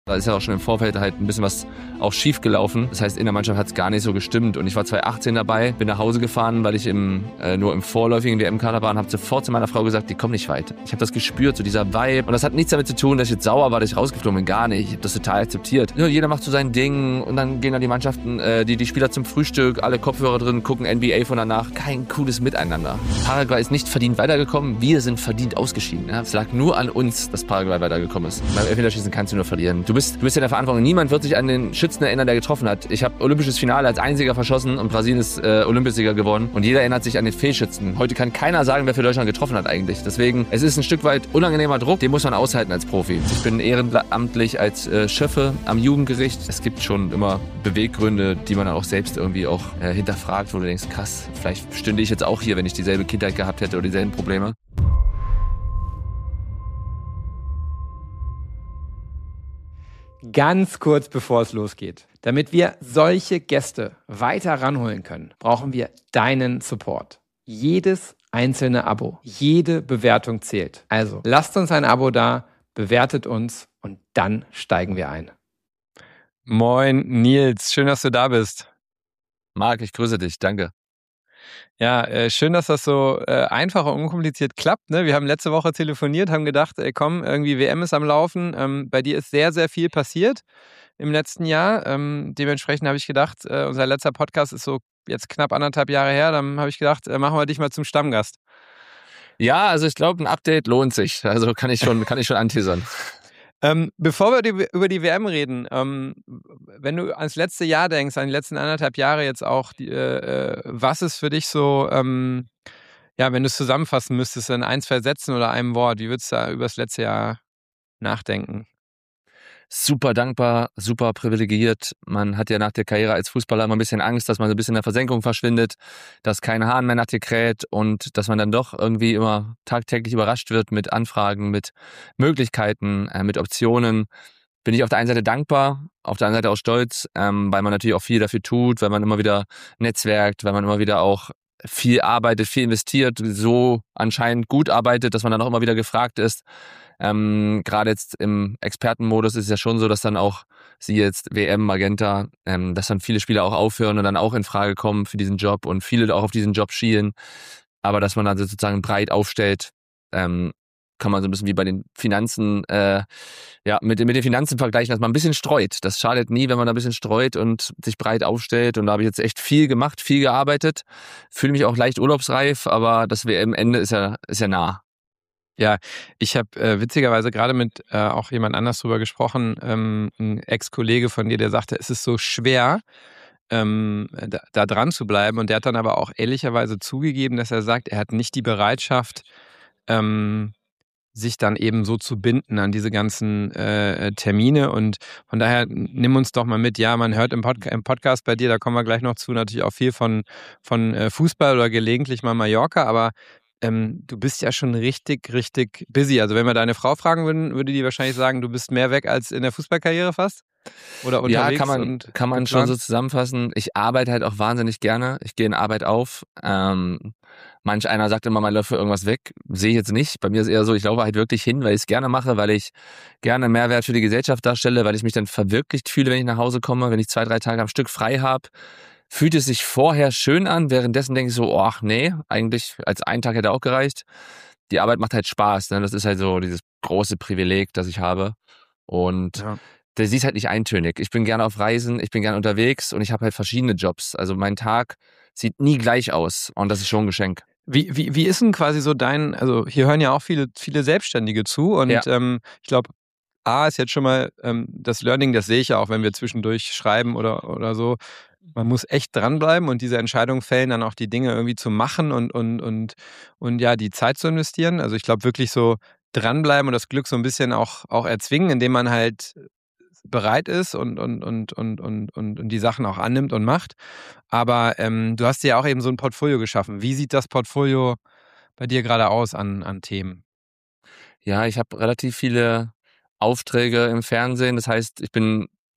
Da ist ja auch schon im Vorfeld halt ein bisschen was auch schief gelaufen. Das heißt, in der Mannschaft hat es gar nicht so gestimmt. Und ich war 2018 dabei, bin nach Hause gefahren, weil ich nur im vorläufigen WM-Kader war und habe sofort zu meiner Frau gesagt, die kommen nicht weit. Ich habe das gespürt, so dieser Vibe. Und das hat nichts damit zu tun, dass ich jetzt sauer war, dass ich rausgeflogen bin. Gar nicht. Ich habe das total akzeptiert. Ja, jeder macht so sein Ding und dann gehen dann die Mannschaften, die Spieler zum Frühstück, alle Kopfhörer drin, gucken NBA von danach. Kein cooles Miteinander. Paraguay ist nicht verdient weitergekommen. Wir sind verdient ausgeschieden. Ja? Es lag nur an uns, dass Paraguay weitergekommen ist. Beim Elfmeterschießen kannst du nur verlieren. Du bist in der Verantwortung. Niemand wird sich an den Schützen erinnern, der getroffen hat. Ich habe olympisches Finale als einziger verschossen und Brasilien ist Olympiasieger geworden. Und jeder erinnert sich an den Fehlschützen. Heute kann keiner sagen, wer für Deutschland getroffen hat eigentlich. Deswegen, es ist ein Stück weit unangenehmer Druck. Den muss man aushalten als Profi. Ich bin ehrenamtlich als Schöffe am Jugendgericht. Es gibt schon immer Beweggründe, die man dann auch selbst irgendwie auch hinterfragt, wo du denkst, krass, vielleicht stünde ich jetzt auch hier, wenn ich dieselbe Kindheit gehabt hätte oder dieselben Probleme. Ganz kurz bevor es losgeht. Damit wir solche Gäste weiter ranholen können, brauchen wir deinen Support. Jedes einzelne Abo, jede Bewertung zählt. Also lasst uns ein Abo da, bewertet uns und dann steigen wir ein. Moin Nils, schön, dass du da bist. Marc, ich grüße dich, danke. Ja, schön, dass das so einfach und unkompliziert klappt. Ne? Wir haben letzte Woche telefoniert, haben gedacht, komm, irgendwie WM ist am Laufen. Bei dir ist sehr, sehr viel passiert im letzten Jahr. Dementsprechend habe ich gedacht, unser letzter Podcast ist so jetzt knapp 1,5 Jahre her. Dann habe ich gedacht, machen wir dich mal zum Stammgast. Ja, also ich glaube, ein Update lohnt sich. Also kann ich schon anteasern. Bevor wir über die WM reden, wenn du ans letzte Jahr denkst, an die letzten 1,5 Jahre jetzt auch, was ist für dich so, wenn du es zusammenfassen müsstest in 1, 2 Sätzen oder einem Wort, wie würdest du da über das letzte Jahr nachdenken? Super dankbar, super privilegiert. Man hat ja nach der Karriere als Fußballer immer ein bisschen Angst, dass man so ein bisschen in der Versenkung verschwindet, dass kein Hahn mehr nach dir kräht und dass man dann doch irgendwie immer tagtäglich überrascht wird mit Anfragen, mit Möglichkeiten, mit Optionen. Bin ich auf der einen Seite dankbar, auf der anderen Seite auch stolz, weil man natürlich auch viel dafür tut, weil man immer wieder netzwerkt, weil man immer wieder auch viel arbeitet, viel investiert, so anscheinend gut arbeitet, dass man dann auch immer wieder gefragt ist. Gerade jetzt im Expertenmodus ist es ja schon so, dass dann auch sie jetzt WM, Magenta, dass dann viele Spieler auch aufhören und dann auch in Frage kommen für diesen Job und viele auch auf diesen Job schielen. Aber dass man dann sozusagen breit aufstellt, kann man so ein bisschen wie bei den Finanzen, mit den Finanzen vergleichen, dass man ein bisschen streut. Das schadet nie, wenn man da ein bisschen streut und sich breit aufstellt. Und da habe ich jetzt echt viel gemacht, viel gearbeitet. Fühle mich auch leicht urlaubsreif, aber das WM-Ende ist ja nah. Ja, ich habe witzigerweise gerade mit auch jemand anders drüber gesprochen, ein Ex-Kollege von dir, der sagte, es ist so schwer, da dran zu bleiben. Und der hat dann aber auch ehrlicherweise zugegeben, dass er sagt, er hat nicht die Bereitschaft, sich dann eben so zu binden an diese ganzen Termine. Und von daher nimm uns doch mal mit. Ja, man hört im Podcast bei dir, da kommen wir gleich noch zu, natürlich auch viel von Fußball oder gelegentlich mal Mallorca, aber du bist ja schon richtig, richtig busy. Also wenn wir deine Frau fragen würden, würde die wahrscheinlich sagen, du bist mehr weg als in der Fußballkarriere fast? Oder unterwegs? Ja, kann man schon so zusammenfassen. Ich arbeite halt auch wahnsinnig gerne. Ich gehe in Arbeit auf. Manch einer sagt immer, man läuft für irgendwas weg. Sehe ich jetzt nicht. Bei mir ist eher so, ich laufe halt wirklich hin, weil ich es gerne mache, weil ich gerne Mehrwert für die Gesellschaft darstelle, weil ich mich dann verwirklicht fühle, wenn ich nach Hause komme, wenn ich 2, 3 Tage am Stück frei habe. Fühlt es sich vorher schön an, währenddessen denke ich so, ach nee, eigentlich als ein Tag hätte auch gereicht. Die Arbeit macht halt Spaß, ne? Das ist halt so dieses große Privileg, das ich habe. Und der ist halt nicht eintönig. Ich bin gerne auf Reisen, ich bin gerne unterwegs und ich habe halt verschiedene Jobs. Also mein Tag sieht nie gleich aus und das ist schon ein Geschenk. Wie ist denn quasi so also hier hören ja auch viele Selbstständige zu und ich glaube, ist jetzt schon mal das Learning, das sehe ich ja auch, wenn wir zwischendurch schreiben oder so. Man muss echt dranbleiben und diese Entscheidung fällen, dann auch die Dinge irgendwie zu machen und ja, die Zeit zu investieren. Also ich glaube wirklich so dranbleiben und das Glück so ein bisschen auch erzwingen, indem man halt bereit ist und die Sachen auch annimmt und macht. Aber du hast dir ja auch eben so ein Portfolio geschaffen. Wie sieht das Portfolio bei dir gerade aus an Themen? Ja, ich habe relativ viele Aufträge im Fernsehen. Das heißt, ich bin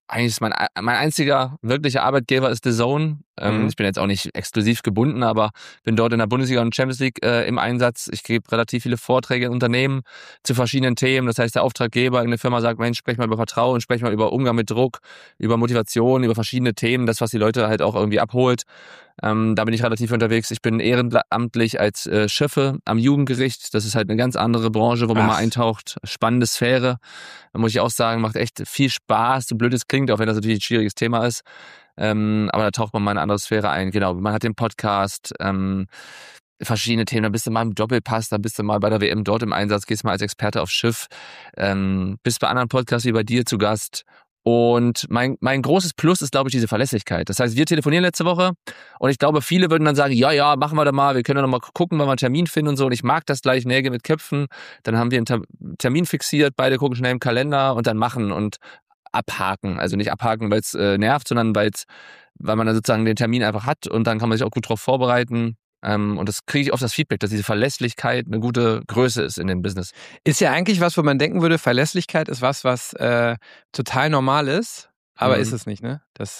eigentlich ist mein einziger wirklicher Arbeitgeber ist DAZN. Ich bin jetzt auch nicht exklusiv gebunden, aber bin dort in der Bundesliga und Champions League im Einsatz. Ich gebe relativ viele Vorträge in Unternehmen zu verschiedenen Themen. Das heißt, der Auftraggeber in der Firma sagt, Mensch, sprech mal über Vertrauen, sprech mal über Umgang mit Druck, über Motivation, über verschiedene Themen, das, was die Leute halt auch irgendwie abholt. Da bin ich relativ unterwegs. Ich bin ehrenamtlich als Schöffe am Jugendgericht. Das ist halt eine ganz andere Branche, wo man mal eintaucht. Spannende Sphäre. Da muss ich auch sagen, macht echt viel Spaß. So blöd es klingt, auch wenn das natürlich ein schwieriges Thema ist. Aber da taucht man mal in eine andere Sphäre ein. Genau, man hat den Podcast, verschiedene Themen. Dann bist du mal im Doppelpass, dann bist du mal bei der WM dort im Einsatz, gehst mal als Experte aufs Schiff, bist bei anderen Podcasts wie bei dir zu Gast. Und mein großes Plus ist, glaube ich, diese Verlässlichkeit. Das heißt, wir telefonieren letzte Woche und ich glaube, viele würden dann sagen, ja, machen wir da mal, wir können doch mal gucken, wann wir einen Termin finden und so. Und ich mag das gleich, Nägel mit Köpfen. Dann haben wir einen Termin fixiert, beide gucken schnell im Kalender und dann machen und abhaken. Also nicht abhaken, weil es nervt, sondern weil man dann sozusagen den Termin einfach hat und dann kann man sich auch gut darauf vorbereiten. Und das kriege ich oft das Feedback, dass diese Verlässlichkeit eine gute Größe ist in dem Business. Ist ja eigentlich was, wo man denken würde, Verlässlichkeit ist was total normal ist, aber ist es nicht, ne?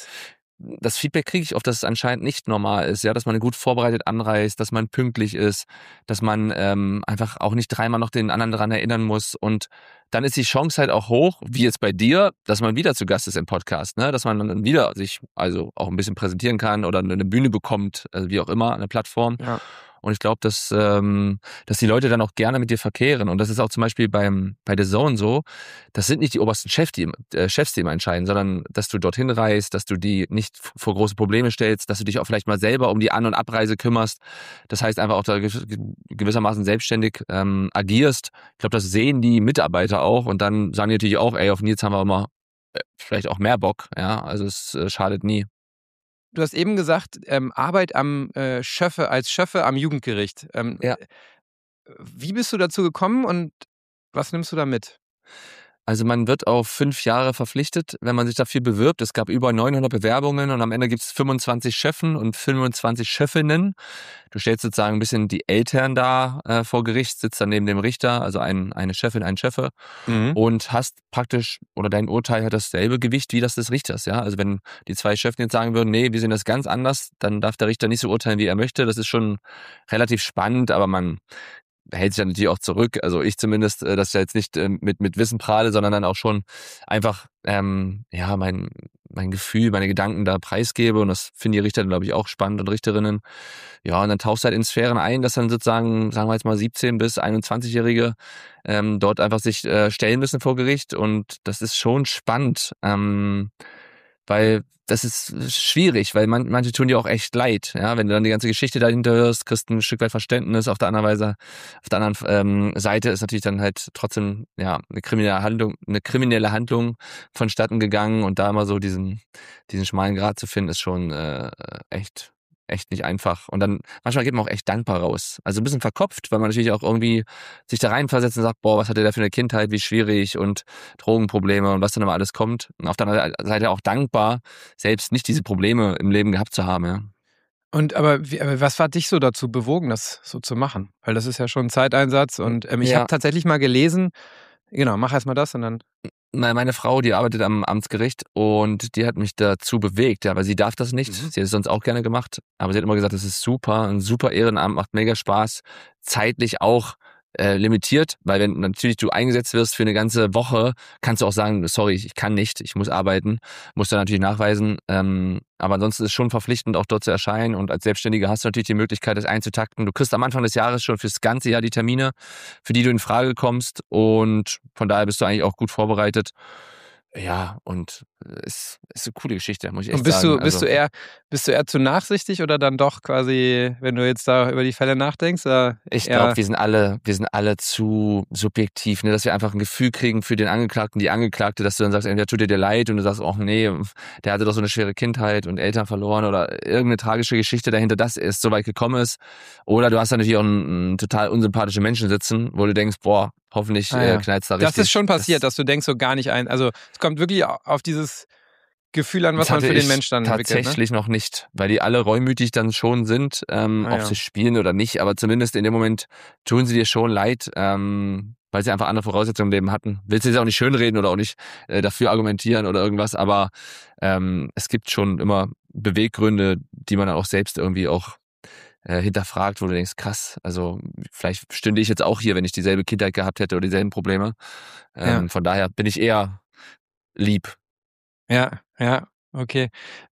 Das Feedback kriege ich oft, dass es anscheinend nicht normal ist, ja, dass man gut vorbereitet anreist, dass man pünktlich ist, dass man einfach auch nicht dreimal noch den anderen daran erinnern muss und dann ist die Chance halt auch hoch, wie jetzt bei dir, dass man wieder zu Gast ist im Podcast, ne, dass man dann wieder sich also auch ein bisschen präsentieren kann oder eine Bühne bekommt, also wie auch immer, eine Plattform. Ja. Und ich glaube, dass die Leute dann auch gerne mit dir verkehren. Und das ist auch zum Beispiel bei DAZN so. Das sind nicht die obersten Chefs, die immer entscheiden, sondern dass du dorthin reist, dass du die nicht vor große Probleme stellst, dass du dich auch vielleicht mal selber um die An- und Abreise kümmerst. Das heißt einfach auch da gewissermaßen selbstständig agierst. Ich glaube, das sehen die Mitarbeiter auch. Und dann sagen die natürlich auch, ey, auf Nils haben wir immer vielleicht auch mehr Bock. Ja, also es schadet nie. Du hast eben gesagt, Arbeit als Schöffe am Jugendgericht. Ja. Wie bist du dazu gekommen und was nimmst du da mit? Also man wird auf 5 Jahre verpflichtet, wenn man sich dafür bewirbt. Es gab über 900 Bewerbungen und am Ende gibt es 25 Schöffen und 25 Schöffinnen. Du stellst sozusagen ein bisschen die Eltern da vor Gericht, sitzt dann neben dem Richter, also eine Chefin, ein Schöffe und hast praktisch, oder dein Urteil hat dasselbe Gewicht wie das des Richters. Ja? Also wenn die 2 Schöffen jetzt sagen würden, nee, wir sehen das ganz anders, dann darf der Richter nicht so urteilen, wie er möchte. Das ist schon relativ spannend, aber man hält sich dann natürlich auch zurück, also ich zumindest, dass ich jetzt nicht mit Wissen prahle, sondern dann auch schon einfach mein Gefühl, meine Gedanken da preisgebe und das finden die Richter dann, glaube ich, auch spannend und Richterinnen. Ja, und dann tauchst du halt in Sphären ein, dass dann sozusagen, sagen wir jetzt mal 17- bis 21-Jährige dort einfach sich stellen müssen vor Gericht und das ist schon spannend, weil das ist schwierig, weil manche tun dir auch echt leid, ja, wenn du dann die ganze Geschichte dahinter hörst, kriegst ein Stück weit Verständnis. Auf der anderen Seite ist natürlich dann halt trotzdem eine kriminelle Handlung vonstatten gegangen und da immer so diesen schmalen Grat zu finden, ist schon echt nicht einfach. Und dann manchmal geht man auch echt dankbar raus. Also ein bisschen verkopft, weil man natürlich auch irgendwie sich da reinversetzt und sagt, boah, was hatte der für eine Kindheit, wie schwierig und Drogenprobleme und was dann immer alles kommt. Und auf der anderen Seite auch dankbar, selbst nicht diese Probleme im Leben gehabt zu haben, ja. Und aber was hat dich so dazu bewogen, das so zu machen? Weil das ist ja schon ein Zeiteinsatz und ich habe tatsächlich mal gelesen, genau, mach erst mal das und dann... Meine Frau, die arbeitet am Amtsgericht und die hat mich dazu bewegt, ja, weil sie darf das nicht. Sie hat es sonst auch gerne gemacht, aber sie hat immer gesagt, das ist super, ein super Ehrenamt, macht mega Spaß, zeitlich auch limitiert, weil wenn natürlich du eingesetzt wirst für eine ganze Woche, kannst du auch sagen, sorry, ich kann nicht, ich muss arbeiten, musst du natürlich nachweisen, aber ansonsten ist es schon verpflichtend, auch dort zu erscheinen und als Selbstständiger hast du natürlich die Möglichkeit, das einzutakten. Du kriegst am Anfang des Jahres schon fürs ganze Jahr die Termine, für die du in Frage kommst und von daher bist du eigentlich auch gut vorbereitet. Ja, und ist eine coole Geschichte, muss ich echt sagen. Bist du eher zu nachsichtig oder dann doch quasi, wenn du jetzt da über die Fälle nachdenkst? Ich glaube, wir sind alle zu subjektiv, ne, dass wir einfach ein Gefühl kriegen für den Angeklagten, die Angeklagte, dass du dann sagst, entweder tut dir leid und du sagst, oh nee, der hatte doch so eine schwere Kindheit und Eltern verloren oder irgendeine tragische Geschichte dahinter, dass er so weit gekommen ist. Oder du hast dann natürlich auch einen total unsympathischen Menschen sitzen, wo du denkst, boah, hoffentlich knallt's da richtig. Das ist schon passiert, dass du denkst so gar nicht ein. Also es kommt wirklich auf dieses Gefühl an, was man für den Mensch dann entwickelt. Tatsächlich noch nicht, weil die alle reumütig dann schon sind, ob sie spielen oder nicht, aber zumindest in dem Moment tun sie dir schon leid. weil sie einfach andere Voraussetzungen im Leben hatten. Willst du jetzt auch nicht schönreden oder auch nicht dafür argumentieren oder irgendwas, aber es gibt schon immer Beweggründe, die man dann auch selbst irgendwie auch hinterfragt, wo du denkst, krass, also vielleicht stünde ich jetzt auch hier, wenn ich dieselbe Kindheit gehabt hätte oder dieselben Probleme. Von daher bin ich eher lieb. Ja, okay.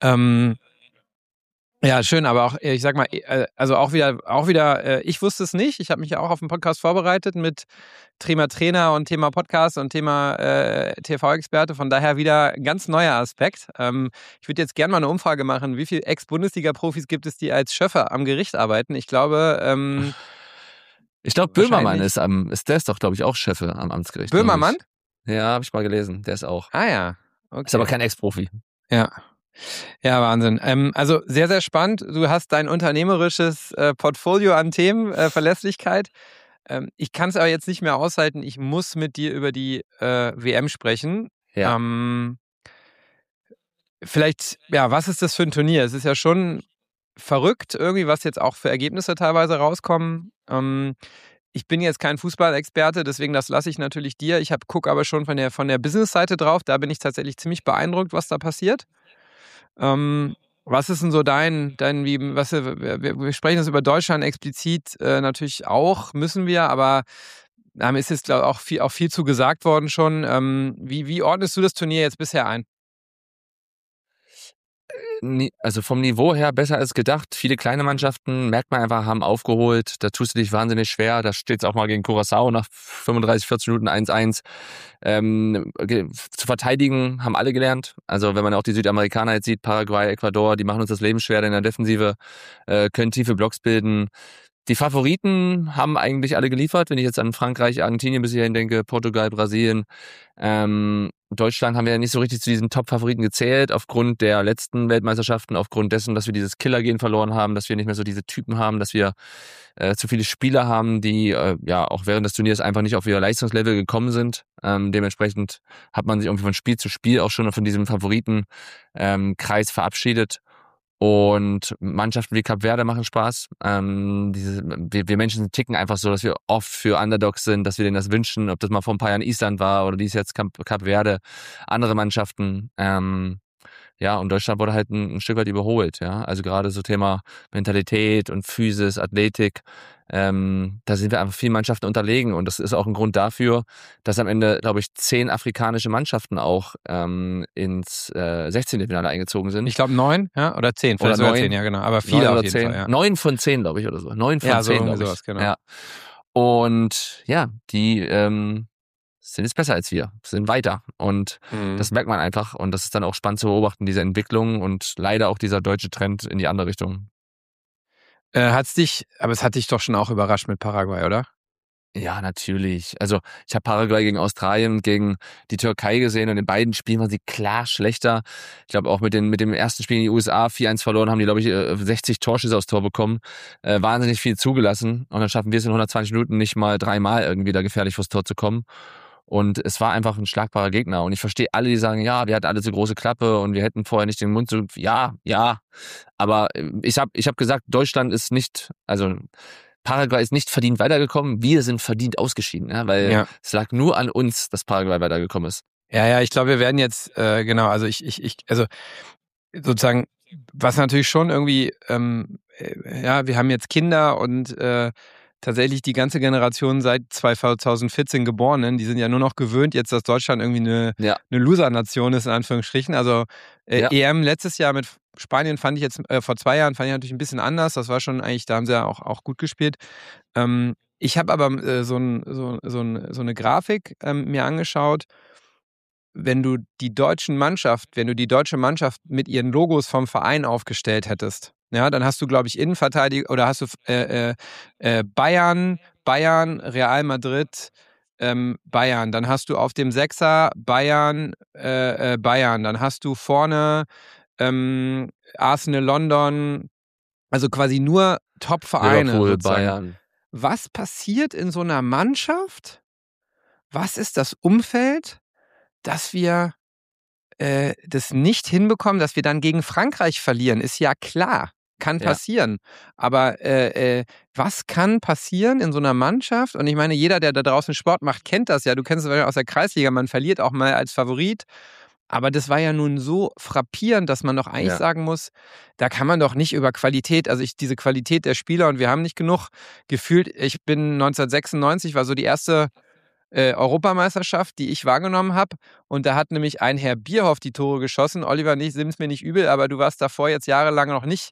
Ja, schön, aber auch, ich sag mal, also auch wieder, ich wusste es nicht. Ich habe mich ja auch auf den Podcast vorbereitet mit Thema Trainer und Thema Podcast und Thema TV-Experte. Von daher wieder ein ganz neuer Aspekt. Ich würde jetzt gerne mal eine Umfrage machen. Wie viele Ex-Bundesliga-Profis gibt es, die als Schöffer am Gericht arbeiten? Ich glaube, Böhmermann der ist doch, glaube ich, auch Schöffe am Amtsgericht. Böhmermann? Ja, habe ich mal gelesen. Der ist auch. Ah ja, okay. Ist aber kein Ex-Profi. Ja. Ja, Wahnsinn. Also sehr, sehr spannend. Du hast dein unternehmerisches Portfolio an Themen, Verlässlichkeit. Ich kann es aber jetzt nicht mehr aushalten. Ich muss mit dir über die WM sprechen. Ja. Vielleicht, ja, was ist das für ein Turnier? Es ist ja schon verrückt irgendwie, was jetzt auch für Ergebnisse teilweise rauskommen. Ich bin jetzt kein Fußballexperte, deswegen das lasse ich natürlich dir. Ich gucke aber schon von der Business-Seite drauf. Da bin ich tatsächlich ziemlich beeindruckt, was da passiert. Was ist denn so wir sprechen jetzt über Deutschland explizit natürlich auch, müssen wir, aber da ist jetzt glaube ich auch viel zu gesagt worden schon. Wie ordnest du das Turnier jetzt bisher ein? Also vom Niveau her besser als gedacht. Viele kleine Mannschaften, merkt man einfach, haben aufgeholt. Da tust du dich wahnsinnig schwer. Da steht es auch mal gegen Curaçao nach 35, 40 Minuten 1-1. Zu verteidigen haben alle gelernt. Also wenn man auch die Südamerikaner jetzt sieht, Paraguay, Ecuador, die machen uns das Leben schwer in der Defensive, können tiefe Blocks bilden. Die Favoriten haben eigentlich alle geliefert, wenn ich jetzt an Frankreich, Argentinien bis hierhin denke, Portugal, Brasilien. Deutschland haben wir ja nicht so richtig zu diesen Top-Favoriten gezählt, aufgrund der letzten Weltmeisterschaften, aufgrund dessen, dass wir dieses Killer-Gen verloren haben, dass wir nicht mehr so diese Typen haben, dass wir zu viele Spieler haben, die auch während des Turniers einfach nicht auf ihr Leistungslevel gekommen sind. Dementsprechend hat man sich irgendwie von Spiel zu Spiel auch schon von diesem Favoritenkreis verabschiedet. Und Mannschaften wie Kap Verde machen Spaß. Wir Menschen ticken einfach so, dass wir oft für Underdogs sind, dass wir denen das wünschen, ob das mal vor ein paar Jahren Island war oder dies jetzt Kap Verde, andere Mannschaften. Und Deutschland wurde halt ein Stück weit überholt. Ja, also gerade so Thema Mentalität und Physis, Athletik. Da sind wir einfach vielen Mannschaften unterlegen und das ist auch ein Grund dafür, dass am Ende, glaube ich, 10 afrikanische Mannschaften auch ins 16. Finale eingezogen sind. Ich glaube 9, ja, oder 10, vielleicht sogar 10, ja genau, aber viele auf jeden 10. Fall. Ja. 9 von 10, glaube ich, oder so. 9 von 10, glaube ich. Sowas, genau. Ja. Und ja, die sind jetzt besser als wir, sind weiter und das merkt man einfach und das ist dann auch spannend zu beobachten, diese Entwicklung und leider auch dieser deutsche Trend in die andere Richtung. Aber es hat dich doch schon auch überrascht mit Paraguay, oder? Ja, natürlich. Also ich habe Paraguay gegen Australien und gegen die Türkei gesehen und in beiden Spielen waren sie klar schlechter. Ich glaube auch mit dem ersten Spiel in die USA 4-1 verloren, haben die, glaube ich, 60 Torschüsse aufs Tor bekommen. Wahnsinnig viel zugelassen und dann schaffen wir es in 120 Minuten nicht mal 3-mal irgendwie da gefährlich vors Tor zu kommen. Und es war einfach ein schlagbarer Gegner. Und ich verstehe alle, die sagen, ja, wir hatten alle so große Klappe und wir hätten vorher nicht den Mund so, ja. Aber ich hab gesagt, Deutschland ist nicht, also Paraguay ist nicht verdient weitergekommen, wir sind verdient ausgeschieden, ja, weil es lag nur an uns, dass Paraguay weitergekommen ist. Ja, ich glaube, wir werden jetzt, also also sozusagen, was natürlich schon irgendwie, wir haben jetzt Kinder und tatsächlich die ganze Generation seit 2014 Geborenen, die sind ja nur noch gewöhnt, jetzt, dass Deutschland irgendwie eine Loser-Nation ist, in Anführungsstrichen. Also EM letztes Jahr mit Spanien fand ich jetzt, vor 2 Jahren fand ich natürlich ein bisschen anders. Das war schon eigentlich, da haben sie ja auch gut gespielt. Ich habe aber so eine Grafik mir angeschaut. Wenn du die deutsche Mannschaft mit ihren Logos vom Verein aufgestellt hättest, ja, dann hast du, glaube ich, Innenverteidiger oder hast du Bayern, Real Madrid, Bayern. Dann hast du auf dem Sechser Bayern. Dann hast du vorne Arsenal London, also quasi nur Top-Vereine. Liverpool, Bayern. Was passiert in so einer Mannschaft? Was ist das Umfeld, dass wir das nicht hinbekommen, dass wir dann gegen Frankreich verlieren, ist ja klar. kann passieren. Aber was kann passieren in so einer Mannschaft? Und ich meine, jeder, der da draußen Sport macht, kennt das ja. Du kennst es aus der Kreisliga, man verliert auch mal als Favorit. Aber das war ja nun so frappierend, dass man doch eigentlich sagen muss, da kann man doch nicht über Qualität, also diese Qualität der Spieler, und wir haben nicht genug gefühlt. Ich bin 1996, war so die erste Europameisterschaft, die ich wahrgenommen habe. Und da hat nämlich ein Herr Bierhoff die Tore geschossen. Oliver, nimm's mir nicht übel, aber du warst davor jetzt jahrelang noch nicht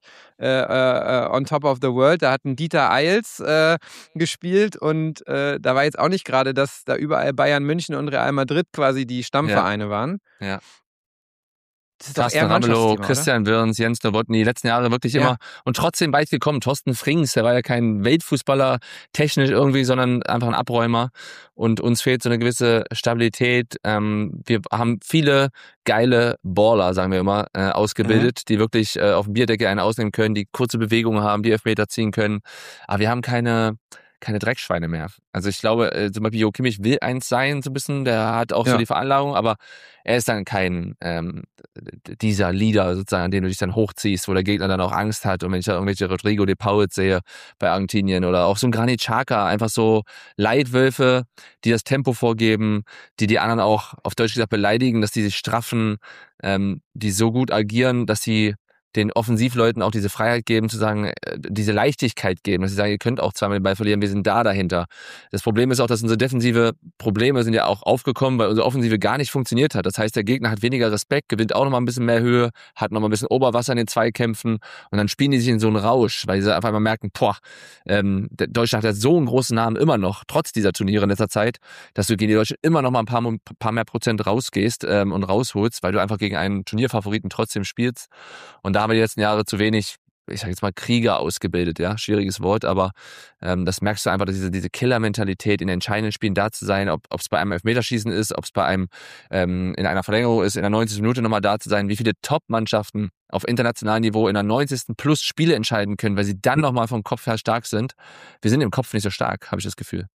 on top of the world. Da hat ein Dieter Eils gespielt und da war jetzt auch nicht gerade, dass da überall Bayern München und Real Madrid quasi die Stammvereine waren. Ja. Das ist doch Carsten eher ein Ramelow, Mannschaftsthema, Christian Wirns, Jens Nowotny, die letzten Jahre wirklich immer und trotzdem weit gekommen. Thorsten Frings, der war ja kein Weltfußballer technisch irgendwie, sondern einfach ein Abräumer. Und uns fehlt so eine gewisse Stabilität. Wir haben viele geile Baller, sagen wir immer, ausgebildet, die wirklich auf dem Bierdeckel einen ausnehmen können, die kurze Bewegungen haben, die Elfmeter ziehen können. Aber wir haben keine Dreckschweine mehr. Also ich glaube, zum Beispiel Jo Kimmich will eins sein, so ein bisschen, der hat auch so die Veranlagung, aber er ist dann kein dieser Leader sozusagen, an den du dich dann hochziehst, wo der Gegner dann auch Angst hat. Und wenn ich da irgendwelche Rodrigo de Paul sehe bei Argentinien oder auch so ein Granit Xhaka, einfach so Leitwölfe, die das Tempo vorgeben, die anderen auch auf Deutsch gesagt beleidigen, dass die sich straffen, die so gut agieren, dass sie den Offensivleuten auch diese Freiheit geben, zu sagen, diese Leichtigkeit geben, dass sie sagen, ihr könnt auch zweimal den Ball verlieren, wir sind da dahinter. Das Problem ist auch, dass unsere defensive Probleme sind ja auch aufgekommen, weil unsere Offensive gar nicht funktioniert hat. Das heißt, der Gegner hat weniger Respekt, gewinnt auch nochmal ein bisschen mehr Höhe, hat nochmal ein bisschen Oberwasser in den Zweikämpfen und dann spielen die sich in so einen Rausch, weil sie einfach mal merken, Deutschland hat ja so einen großen Namen immer noch, trotz dieser Turniere in letzter Zeit, dass du gegen die Deutschen immer noch mal ein paar mehr Prozent rausgehst und rausholst, weil du einfach gegen einen Turnierfavoriten trotzdem spielst. Und da haben wir die letzten Jahre zu wenig, ich sag jetzt mal, Krieger ausgebildet, ja, schwieriges Wort, aber das merkst du einfach, dass diese Killer-Mentalität in entscheidenden Spielen da zu sein, ob es bei einem Elfmeterschießen ist, ob es bei einem in einer Verlängerung ist, in der 90. Minute nochmal da zu sein, wie viele Top-Mannschaften auf internationalem Niveau in der 90. plus Spiele entscheiden können, weil sie dann nochmal vom Kopf her stark sind. Wir sind im Kopf nicht so stark, habe ich das Gefühl.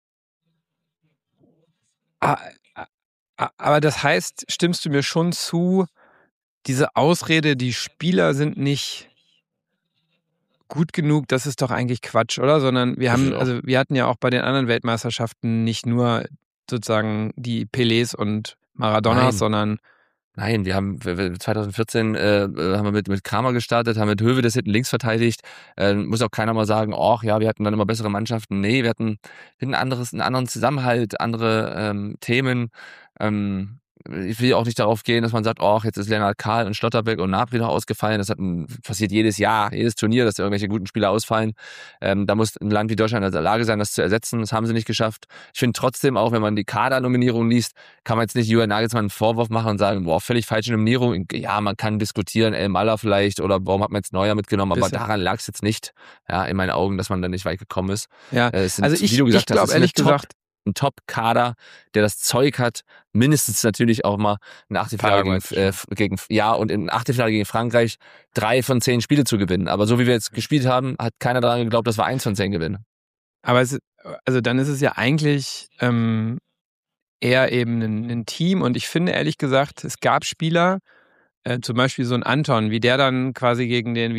Aber das heißt, stimmst du mir schon zu, diese Ausrede, die Spieler sind nicht gut genug, das ist doch eigentlich Quatsch, oder? Sondern wir hatten ja auch bei den anderen Weltmeisterschaften nicht nur sozusagen die Pelés und Maradonas, sondern Nein, wir haben 2014 haben wir mit Kramer gestartet, haben mit Höwedes hinten links verteidigt. Muss auch keiner mal sagen, wir hatten dann immer bessere Mannschaften. Nee, wir hatten einen anderen Zusammenhalt, andere Themen. Ich will auch nicht darauf gehen, dass man sagt, jetzt ist Lennart Kahl und Schlotterbeck und Gnabry noch ausgefallen. Das passiert jedes Jahr, jedes Turnier, dass irgendwelche guten Spieler ausfallen. Da muss ein Land wie Deutschland in der Lage sein, das zu ersetzen. Das haben sie nicht geschafft. Ich finde trotzdem auch, wenn man die Kadernominierung liest, kann man jetzt nicht Julian Nagelsmann einen Vorwurf machen und sagen, völlig falsche Nominierung. Ja, man kann diskutieren, El Maller vielleicht, oder warum hat man jetzt Neuer mitgenommen, aber daran lag es jetzt nicht, ja, in meinen Augen, dass man da nicht weit gekommen ist. Ja, wie du gesagt hast, ehrlich gesagt, ein Top-Kader, der das Zeug hat, mindestens natürlich auch mal ein Achtelfinale im Achtelfinale gegen Frankreich 3 von 10 Spiele zu gewinnen. Aber so wie wir jetzt gespielt haben, hat keiner daran geglaubt, dass wir 1 von 10 gewinnen. Aber dann ist es ja eigentlich eher eben ein Team, und ich finde ehrlich gesagt, es gab Spieler, zum Beispiel so ein Anton, wie der dann quasi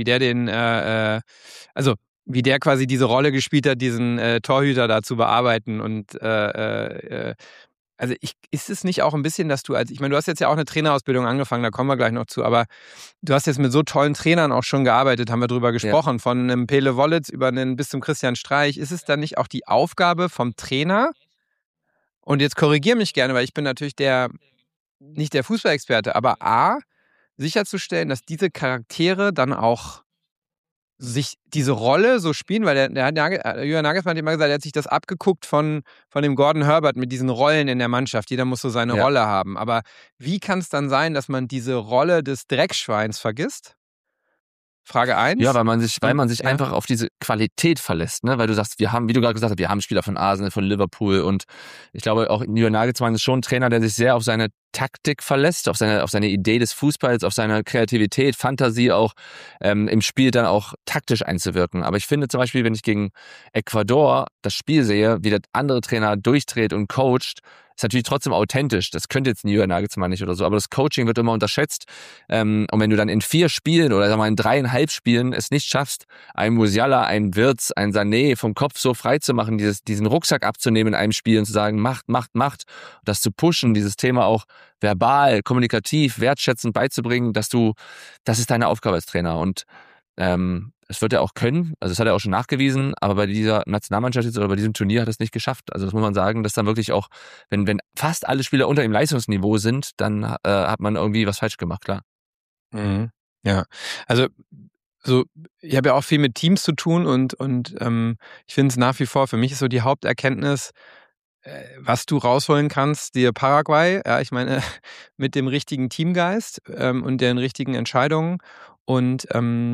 wie der quasi diese Rolle gespielt hat, diesen Torhüter da zu bearbeiten. Und ist es nicht auch ein bisschen, dass du ich meine, du hast jetzt ja auch eine Trainerausbildung angefangen, da kommen wir gleich noch zu, aber du hast jetzt mit so tollen Trainern auch schon gearbeitet, haben wir drüber gesprochen, von einem Pele Wollitz bis zum Christian Streich. Ist es dann nicht auch die Aufgabe vom Trainer? Und jetzt korrigiere mich gerne, weil ich bin natürlich nicht der Fußballexperte, aber A, sicherzustellen, dass diese Charaktere dann auch sich diese Rolle so spielen, weil Julian Nagelsmann hat immer gesagt, er hat sich das abgeguckt von dem Gordon Herbert mit diesen Rollen in der Mannschaft. Jeder muss so seine Rolle haben. Aber wie kann es dann sein, dass man diese Rolle des Dreckschweins vergisst? Frage 1. Ja, weil man sich einfach auf diese Qualität verlässt, ne? Weil du sagst, wie du gerade gesagt hast, wir haben Spieler von Arsenal, von Liverpool, und ich glaube auch Julian Nagelsmann ist schon ein Trainer, der sich sehr auf seine Taktik verlässt, auf seine Idee des Fußballs, auf seine Kreativität, Fantasie auch, im Spiel dann auch taktisch einzuwirken. Aber ich finde zum Beispiel, wenn ich gegen Ecuador das Spiel sehe, wie der andere Trainer durchdreht und coacht, ist natürlich trotzdem authentisch. Das könnte jetzt ein Julian Nagelsmann nicht oder so, aber das Coaching wird immer unterschätzt. Und wenn du dann in 4 Spielen oder sag mal in 3,5 Spielen es nicht schaffst, einen Musiala, einen Wirtz, einen Sané vom Kopf so frei zu machen, diesen Rucksack abzunehmen in einem Spiel und zu sagen, macht, das zu pushen, dieses Thema auch verbal, kommunikativ, wertschätzend beizubringen, das ist deine Aufgabe als Trainer. Und es wird er auch können, also das hat er auch schon nachgewiesen, aber bei dieser Nationalmannschaft jetzt oder bei diesem Turnier hat er es nicht geschafft. Also das muss man sagen, dass dann wirklich auch, wenn fast alle Spieler unter dem Leistungsniveau sind, dann hat man irgendwie was falsch gemacht, klar. Mhm. Ja, also so, ich habe ja auch viel mit Teams zu tun und ich finde es nach wie vor, für mich ist so die Haupterkenntnis, was du rausholen kannst, dir Paraguay, ja, ich meine, mit dem richtigen Teamgeist und den richtigen Entscheidungen und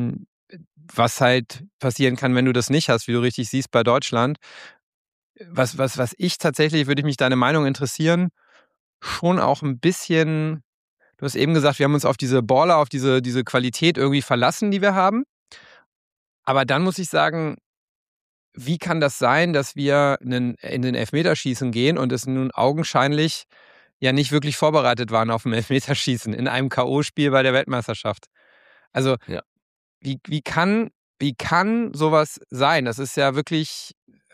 was halt passieren kann, wenn du das nicht hast, wie du richtig siehst bei Deutschland. Was ich tatsächlich, würde mich deine Meinung interessieren, schon auch ein bisschen, du hast eben gesagt, wir haben uns auf diese Baller, auf diese Qualität irgendwie verlassen, die wir haben. Aber dann muss ich sagen, wie kann das sein, dass wir in den Elfmeterschießen gehen und es nun augenscheinlich ja nicht wirklich vorbereitet waren auf ein Elfmeterschießen in einem K.O.-Spiel bei der Weltmeisterschaft? Also Ja. wie kann sowas sein? Das ist ja wirklich,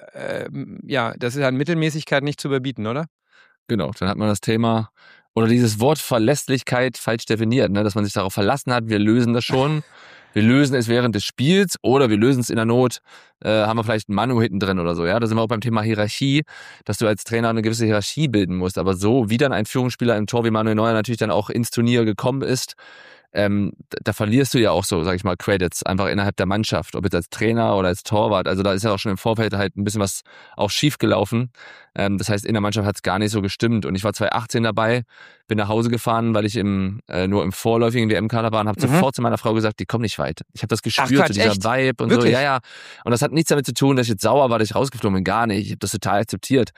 das ist ja an Mittelmäßigkeit nicht zu überbieten, oder? Genau, dann hat man das Thema oder dieses Wort Verlässlichkeit falsch definiert, ne? Dass man sich darauf verlassen hat, wir lösen das schon. Wir lösen es während des Spiels oder wir lösen es in der Not, haben wir vielleicht einen Manu hinten drin oder so. Ja, da sind wir auch beim Thema Hierarchie, dass du als Trainer eine gewisse Hierarchie bilden musst. Aber so wie dann ein Führungsspieler im Tor wie Manuel Neuer natürlich dann auch ins Turnier gekommen ist, da verlierst du ja auch so, sag ich mal, Credits einfach innerhalb der Mannschaft, ob jetzt als Trainer oder als Torwart. Also da ist ja auch schon im Vorfeld halt ein bisschen was auch schief gelaufen. Das heißt, in der Mannschaft hat es gar nicht so gestimmt. Und ich war 2018 dabei, bin nach Hause gefahren, weil ich nur im vorläufigen WM-Kader war und habe sofort zu meiner Frau gesagt, die kommen nicht weit. Ich habe das gespürt, Quatsch, so dieser echt? Vibe und Wirklich? so. Ja. Und das hat nichts damit zu tun, dass ich jetzt sauer war, dass ich rausgeflogen bin. Gar nicht. Ich habe das total akzeptiert.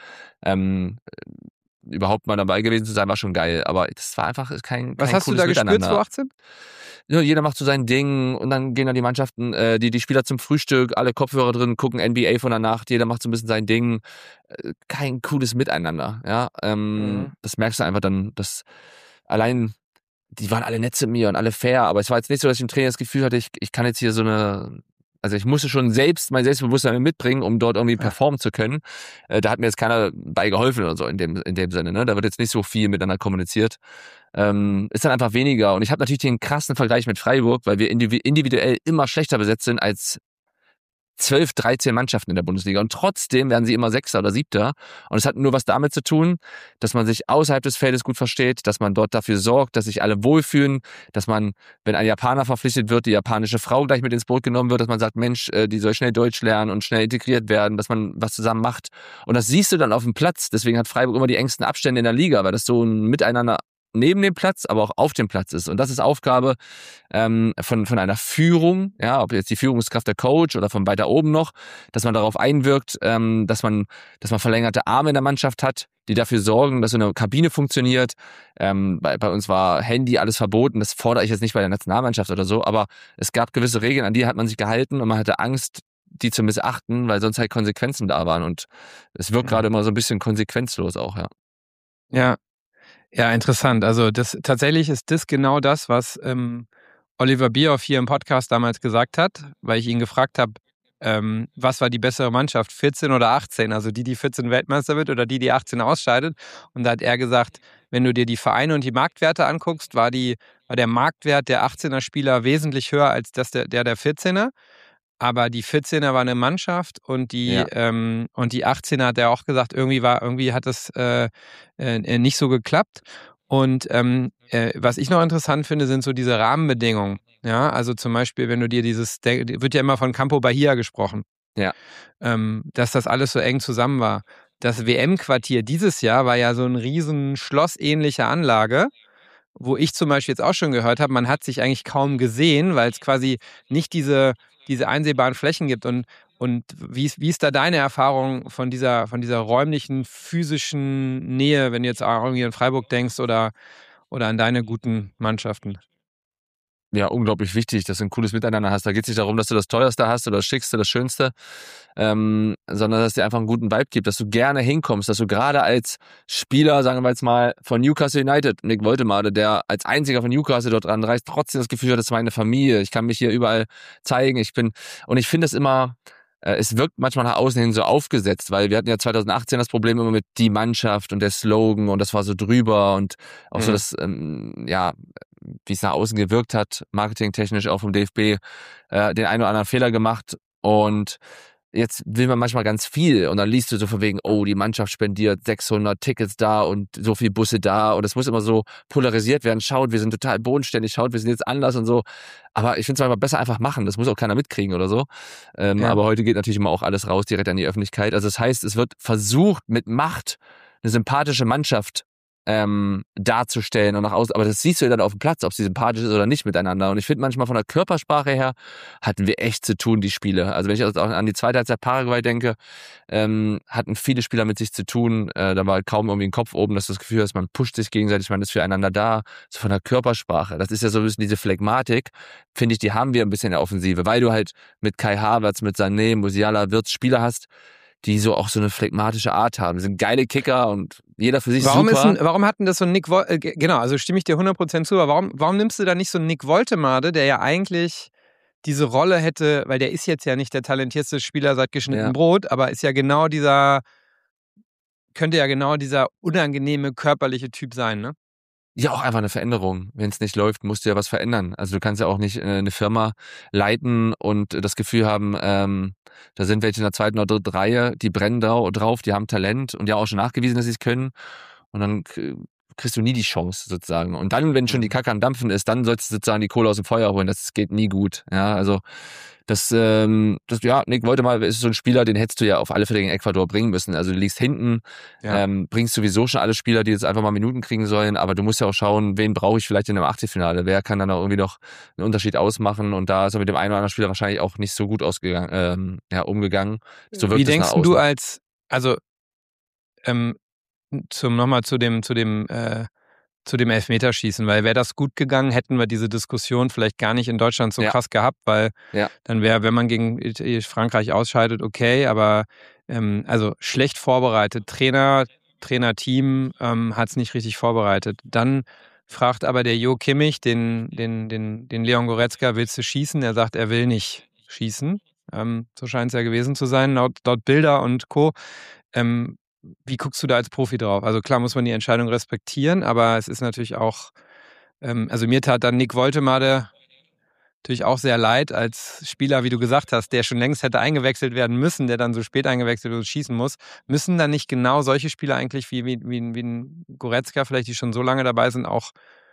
Überhaupt mal dabei gewesen zu sein, war schon geil. Aber das war einfach kein Was hast du cooles da gespürt, Miteinander. 2018? Ja, jeder macht so sein Ding und dann gehen dann die Mannschaften, die Spieler zum Frühstück, alle Kopfhörer drin, gucken NBA von der Nacht, jeder macht so ein bisschen sein Ding. Kein cooles Miteinander, ja. Das merkst du einfach dann, dass allein, die waren alle nett zu mir und alle fair, aber es war jetzt nicht so, dass ich im Training das Gefühl hatte, ich kann jetzt hier also ich musste schon mein Selbstbewusstsein mitbringen, um dort irgendwie performen zu können. Da hat mir jetzt keiner bei geholfen oder so in dem Sinne, ne? Da wird jetzt nicht so viel miteinander kommuniziert. Ist dann einfach weniger. Und ich habe natürlich den krassen Vergleich mit Freiburg, weil wir individuell immer schlechter besetzt sind als 12, 13 Mannschaften in der Bundesliga. Und trotzdem werden sie immer Sechster oder Siebter. Und es hat nur was damit zu tun, dass man sich außerhalb des Feldes gut versteht, dass man dort dafür sorgt, dass sich alle wohlfühlen, dass man, wenn ein Japaner verpflichtet wird, die japanische Frau gleich mit ins Boot genommen wird, dass man sagt, Mensch, die soll schnell Deutsch lernen und schnell integriert werden, dass man was zusammen macht. Und das siehst du dann auf dem Platz. Deswegen hat Freiburg immer die engsten Abstände in der Liga, weil das so ein Miteinander neben dem Platz, aber auch auf dem Platz ist. Und das ist Aufgabe von einer Führung, ja, ob jetzt die Führungskraft der Coach oder von weiter oben noch, dass man darauf einwirkt, dass man verlängerte Arme in der Mannschaft hat, die dafür sorgen, dass so eine Kabine funktioniert. Bei uns war Handy alles verboten, das fordere ich jetzt nicht bei der Nationalmannschaft oder so, aber es gab gewisse Regeln, an die hat man sich gehalten und man hatte Angst, die zu missachten, weil sonst halt Konsequenzen da waren. Und es wirkt gerade immer so ein bisschen konsequenzlos auch, ja. Ja. Ja, interessant. Also tatsächlich ist das genau das, was Oliver Bierhoff hier im Podcast damals gesagt hat, weil ich ihn gefragt habe, was war die bessere Mannschaft, 14 oder 18? Also die 14 Weltmeister wird oder die 18 ausscheidet. Und da hat er gesagt, wenn du dir die Vereine und die Marktwerte anguckst, war der Marktwert der 18er Spieler wesentlich höher als der 14er. Aber die 14er war eine Mannschaft und die 18er hat er auch gesagt, irgendwie hat das nicht so geklappt. Und was ich noch interessant finde, sind so diese Rahmenbedingungen. Ja, also zum Beispiel, wenn du dir wird ja immer von Campo Bahia gesprochen. Ja. Dass das alles so eng zusammen war. Das WM-Quartier dieses Jahr war ja so ein riesen schlossähnliche Anlage, wo ich zum Beispiel jetzt auch schon gehört habe, man hat sich eigentlich kaum gesehen, weil es quasi nicht diese einsehbaren Flächen gibt. Und wie ist da deine Erfahrung von dieser räumlichen, physischen Nähe, wenn du jetzt auch irgendwie an Freiburg denkst oder an deine guten Mannschaften? ja unglaublich wichtig, dass du ein cooles Miteinander hast. Da geht es nicht darum, dass du das Teuerste hast oder das Schickste, das Schönste, sondern dass es dir einfach einen guten Vibe gibt, dass du gerne hinkommst, dass du gerade als Spieler, sagen wir jetzt mal, von Newcastle United, Nick Woltemade, der als einziger von Newcastle dort anreist, trotzdem das Gefühl hat, das ist meine Familie, ich kann mich hier überall zeigen, ich finde es immer, es wirkt manchmal nach außen hin so aufgesetzt, weil wir hatten ja 2018 das Problem immer mit die Mannschaft und der Slogan und das war so drüber und auch so das, wie es nach außen gewirkt hat, marketingtechnisch auch vom DFB, den einen oder anderen Fehler gemacht und jetzt will man manchmal ganz viel und dann liest du so von wegen, oh, die Mannschaft spendiert 600 Tickets da und so viele Busse da und es muss immer so polarisiert werden. Schaut, wir sind total bodenständig, schaut, wir sind jetzt anders und so. Aber ich finde es manchmal besser einfach machen, das muss auch keiner mitkriegen oder so. Aber heute geht natürlich immer auch alles raus, direkt an die Öffentlichkeit. Also das heißt, es wird versucht, mit Macht eine sympathische Mannschaft darzustellen und nach außen, aber das siehst du ja dann auf dem Platz, ob sie sympathisch ist oder nicht miteinander. Und ich finde manchmal von der Körpersprache her hatten wir echt zu tun, die Spiele. Also wenn ich auch an die zweite Halbzeit Paraguay denke, hatten viele Spieler mit sich zu tun. Da war kaum irgendwie ein Kopf oben, dass du das Gefühl hast, man pusht sich gegenseitig, man ist füreinander da. So von der Körpersprache. Das ist ja so ein bisschen diese Phlegmatik, finde ich, die haben wir ein bisschen in der Offensive, weil du halt mit Kai Havertz, mit Sané, Musiala, Wirtz Spieler hast, die so auch so eine phlegmatische Art haben. Die sind geile Kicker und jeder für sich super. Warum hatten das so ein Nick genau, also stimme ich dir 100% zu, aber warum nimmst du da nicht so einen Nick Woltemade, der ja eigentlich diese Rolle hätte, weil der ist jetzt ja nicht der talentierteste Spieler seit geschnitten Brot, aber ist ja genau könnte ja genau dieser unangenehme körperliche Typ sein, ne? Ja, auch einfach eine Veränderung. Wenn es nicht läuft, musst du ja was verändern. Also du kannst ja auch nicht eine Firma leiten und das Gefühl haben, da sind welche in der zweiten oder dritten Reihe, die brennen drauf, die haben Talent und ja auch schon nachgewiesen, dass sie es können. Und dann kriegst du nie die Chance sozusagen. Und dann, wenn schon die Kacke am Dampfen ist, dann sollst du sozusagen die Kohle aus dem Feuer holen. Das geht nie gut. Ja, also Nick Woltemade ist so ein Spieler, den hättest du ja auf alle Fälle gegen Ecuador bringen müssen. Also du liegst hinten, bringst sowieso schon alle Spieler, die jetzt einfach mal Minuten kriegen sollen, aber du musst ja auch schauen, wen brauche ich vielleicht in einem Achtelfinale? Wer kann dann auch irgendwie noch einen Unterschied ausmachen? Und da ist er mit dem einen oder anderen Spieler wahrscheinlich auch nicht so gut umgegangen. So wirkt Wie es denkst nach du außen. nochmal zu dem Elfmeterschießen, weil wäre das gut gegangen, hätten wir diese Diskussion vielleicht gar nicht in Deutschland so krass gehabt, weil dann wäre, wenn man gegen Frankreich ausscheidet, okay, aber also schlecht vorbereitet, Trainerteam hat es nicht richtig vorbereitet. Dann fragt aber der Jo Kimmich den Leon Goretzka, willst du schießen? Er sagt, er will nicht schießen. So scheint es ja gewesen zu sein, laut Bilder und Co. Wie guckst du da als Profi drauf? Also klar muss man die Entscheidung respektieren, aber es ist natürlich auch, also mir tat dann Nick Woltemade natürlich auch sehr leid als Spieler, wie du gesagt hast, der schon längst hätte eingewechselt werden müssen, der dann so spät eingewechselt und schießen muss. Müssen dann nicht genau solche Spieler eigentlich wie ein Goretzka vielleicht, die schon so lange dabei sind, auch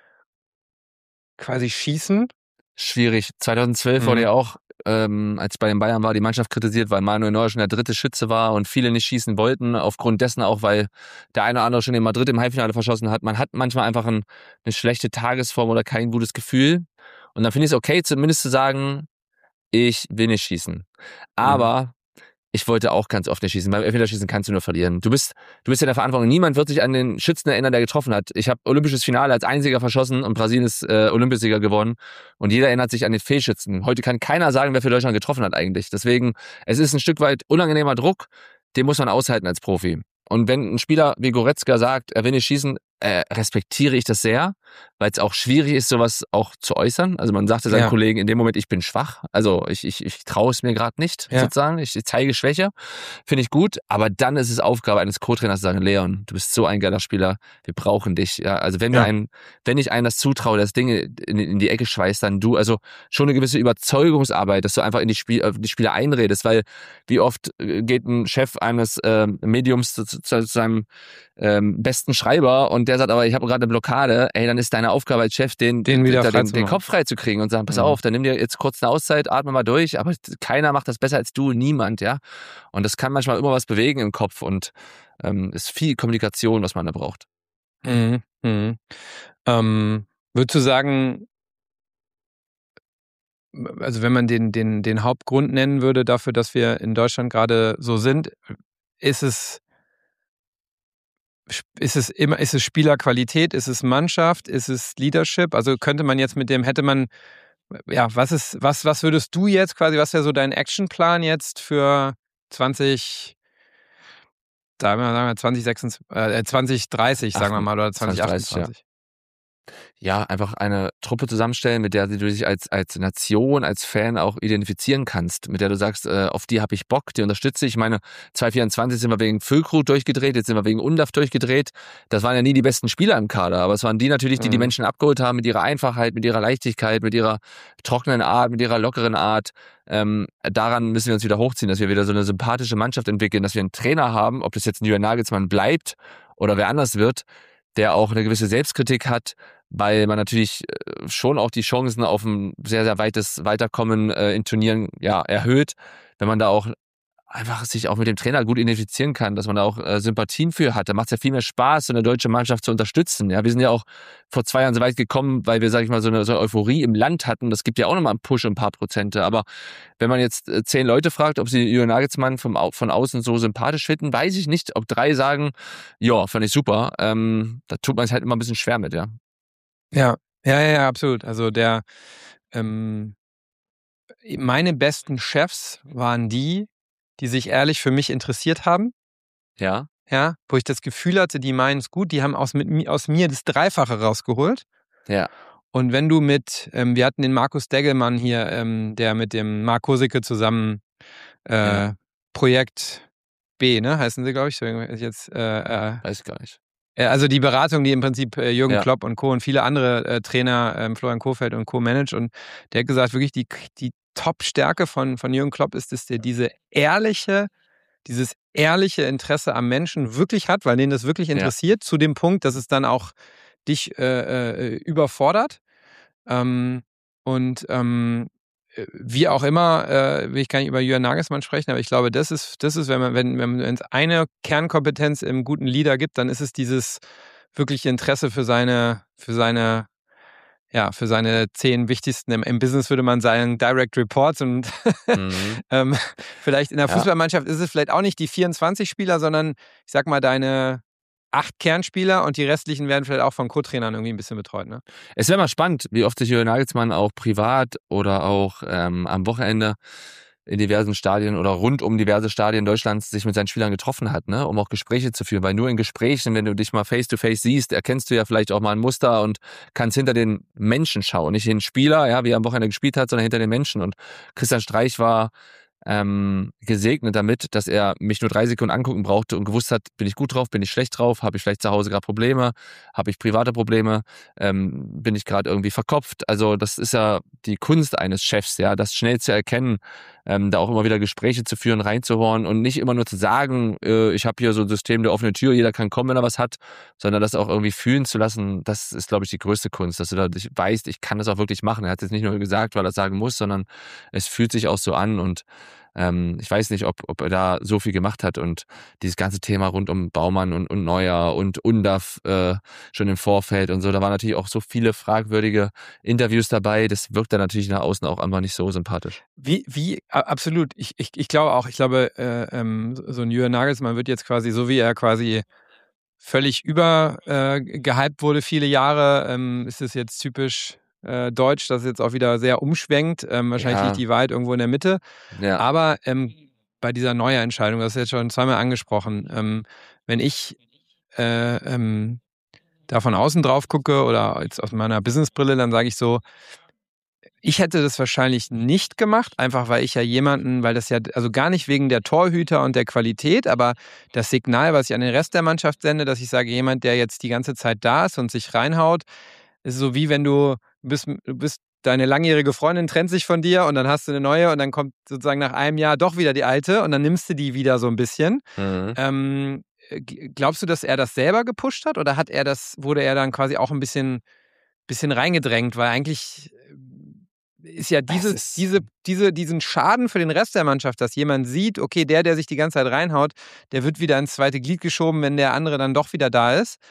quasi schießen? Schwierig. 2012 wurde ja auch, als ich bei den Bayern war, die Mannschaft kritisiert, weil Manuel Neuer schon der dritte Schütze war und viele nicht schießen wollten. Aufgrund dessen auch, weil der eine oder andere schon in Madrid im Halbfinale verschossen hat. Man hat manchmal einfach eine schlechte Tagesform oder kein gutes Gefühl. Und dann finde ich es okay, zumindest zu sagen, ich will nicht schießen. Aber ich wollte auch ganz oft nicht schießen. Beim Elfmeterschießen kannst du nur verlieren. Du bist ja in der Verantwortung. Niemand wird sich an den Schützen erinnern, der getroffen hat. Ich habe olympisches Finale als einziger verschossen und Brasilien ist Olympiasieger geworden. Und jeder erinnert sich an den Fehlschützen. Heute kann keiner sagen, wer für Deutschland getroffen hat eigentlich. Deswegen, es ist ein Stück weit unangenehmer Druck. Den muss man aushalten als Profi. Und wenn ein Spieler wie Goretzka sagt, er will nicht schießen, respektiere ich das sehr, weil es auch schwierig ist, sowas auch zu äußern. Also man sagte seinen Kollegen in dem Moment, ich bin schwach. Also ich traue es mir gerade nicht, sozusagen. Ich zeige Schwäche. Finde ich gut. Aber dann ist es Aufgabe eines Co-Trainers zu sagen, Leon, du bist so ein geiler Spieler. Wir brauchen dich. Ja, also wenn ich einem das zutraue, das Ding in die Ecke schweißt, dann du. Also schon eine gewisse Überzeugungsarbeit, dass du einfach in die Spieler einredest, weil wie oft geht ein Chef eines Mediums zu seinem besten Schreiber und der sagt aber, ich habe gerade eine Blockade, ey, dann ist deine Aufgabe als Chef, den Kopf frei zu kriegen und sagen, pass auf, dann nimm dir jetzt kurz eine Auszeit, atme mal durch, aber keiner macht das besser als du, niemand, ja. Und das kann manchmal immer was bewegen im Kopf und ist viel Kommunikation, was man da braucht. Würdest du sagen, also wenn man den Hauptgrund nennen würde dafür, dass wir in Deutschland gerade so sind, ist es Spielerqualität, ist es Mannschaft, ist es Leadership? Also könnte man jetzt hätte man was würdest du jetzt quasi, was wäre so dein Actionplan jetzt für 2030, sagen wir mal, oder 2028? Ja, einfach eine Truppe zusammenstellen, mit der du dich als Nation, als Fan auch identifizieren kannst, mit der du sagst, auf die habe ich Bock, die unterstütze ich. Ich meine, 2024 sind wir wegen Füllkrug durchgedreht, jetzt sind wir wegen Undav durchgedreht. Das waren ja nie die besten Spieler im Kader, aber es waren die natürlich, die Menschen abgeholt haben mit ihrer Einfachheit, mit ihrer Leichtigkeit, mit ihrer trockenen Art, mit ihrer lockeren Art. Daran müssen wir uns wieder hochziehen, dass wir wieder so eine sympathische Mannschaft entwickeln, dass wir einen Trainer haben, ob das jetzt ein Julian Nagelsmann bleibt oder wer anders wird, der auch eine gewisse Selbstkritik hat, weil man natürlich schon auch die Chancen auf ein sehr, sehr weites Weiterkommen in Turnieren erhöht, wenn man da auch einfach sich auch mit dem Trainer gut identifizieren kann, dass man da auch Sympathien für hat. Da macht es ja viel mehr Spaß, so eine deutsche Mannschaft zu unterstützen. Ja, wir sind ja auch vor 2 Jahren so weit gekommen, weil wir, sag ich mal, so eine Euphorie im Land hatten. Das gibt ja auch nochmal einen Push, ein paar Prozente. Aber wenn man jetzt 10 Leute fragt, ob sie Julian Nagelsmann von außen so sympathisch finden, weiß ich nicht. Ob 3 sagen, ja, fand ich super. Da tut man es halt immer ein bisschen schwer mit, ja. Ja, absolut. Also meine besten Chefs waren die sich ehrlich für mich interessiert haben. Ja. Ja, wo ich das Gefühl hatte, die meinen es gut, die haben aus mir das Dreifache rausgeholt. Ja. Und wenn du wir hatten den Markus Degelmann hier, der mit dem Marc Kosicke zusammen Projekt B, ne, heißen sie, glaube ich. Weiß ich gar nicht. Also die Beratung, die im Prinzip Jürgen Klopp und Co. und viele andere Trainer, Florian Kohfeldt und Co. managt. Und der hat gesagt, wirklich die Top-Stärke von Jürgen Klopp ist, dass der dieses ehrliche Interesse am Menschen wirklich hat, weil den das wirklich interessiert, zu dem Punkt, dass es dann auch dich überfordert. Wie auch immer, will ich gar nicht über Julian Nagelsmann sprechen, aber ich glaube, das ist, wenn es eine Kernkompetenz im guten Leader gibt, dann ist es dieses wirkliche Interesse für seine 10 wichtigsten, im Business würde man sagen, Direct Reports und vielleicht in der Fußballmannschaft ist es vielleicht auch nicht die 24 Spieler, sondern ich sag mal deine 8 Kernspieler und die restlichen werden vielleicht auch von Co-Trainern irgendwie ein bisschen betreut, ne? Es wäre mal spannend, wie oft sich Julian Nagelsmann auch privat oder auch am Wochenende in diversen Stadien oder rund um diverse Stadien Deutschlands sich mit seinen Spielern getroffen hat, ne, um auch Gespräche zu führen. Weil nur in Gesprächen, wenn du dich mal face-to-face siehst, erkennst du ja vielleicht auch mal ein Muster und kannst hinter den Menschen schauen. Nicht den Spieler, ja, wie er am Wochenende gespielt hat, sondern hinter den Menschen. Und Christian Streich war gesegnet damit, dass er mich nur 3 Sekunden angucken brauchte und gewusst hat, bin ich gut drauf, bin ich schlecht drauf, habe ich vielleicht zu Hause gerade Probleme, habe ich private Probleme, bin ich gerade irgendwie verkopft. Also das ist ja die Kunst eines Chefs, ja, das schnell zu erkennen, da auch immer wieder Gespräche zu führen, reinzuhören und nicht immer nur zu sagen, ich habe hier so ein System der offenen Tür, jeder kann kommen, wenn er was hat, sondern das auch irgendwie fühlen zu lassen, das ist, glaube ich, die größte Kunst, dass du da weißt, ich kann das auch wirklich machen. Er hat es jetzt nicht nur gesagt, weil er es sagen muss, sondern es fühlt sich auch so an und ich weiß nicht, ob er da so viel gemacht hat und dieses ganze Thema rund um Baumann und Neuer und Undav schon im Vorfeld und so, da waren natürlich auch so viele fragwürdige Interviews dabei, das wirkt dann natürlich nach außen auch einfach nicht so sympathisch. Absolut. Ich glaube auch, so ein Julian Nagelsmann wird jetzt quasi, so wie er quasi völlig gehypt wurde viele Jahre, ist es jetzt typisch deutsch, dass es jetzt auch wieder sehr umschwenkt. Wahrscheinlich liegt die Wahrheit irgendwo in der Mitte. Ja. Aber bei dieser Neuer-Entscheidung, das ist jetzt schon zweimal angesprochen, wenn ich da von außen drauf gucke oder jetzt aus meiner Businessbrille, dann sage ich so, ich hätte das wahrscheinlich nicht gemacht, einfach weil ich ja weil das ja, also gar nicht wegen der Torhüter und der Qualität, aber das Signal, was ich an den Rest der Mannschaft sende, dass ich sage, jemand, der jetzt die ganze Zeit da ist und sich reinhaut, ist so wie wenn du bist deine langjährige Freundin trennt sich von dir und dann hast du eine neue und dann kommt sozusagen nach einem Jahr doch wieder die alte und dann nimmst du die wieder so ein bisschen. Glaubst du, dass er das selber gepusht hat oder wurde er dann quasi auch ein bisschen reingedrängt, weil eigentlich ist ja diesen Schaden für den Rest der Mannschaft, dass jemand sieht, okay, der sich die ganze Zeit reinhaut, der wird wieder ins zweite Glied geschoben, wenn der andere dann doch wieder da ist.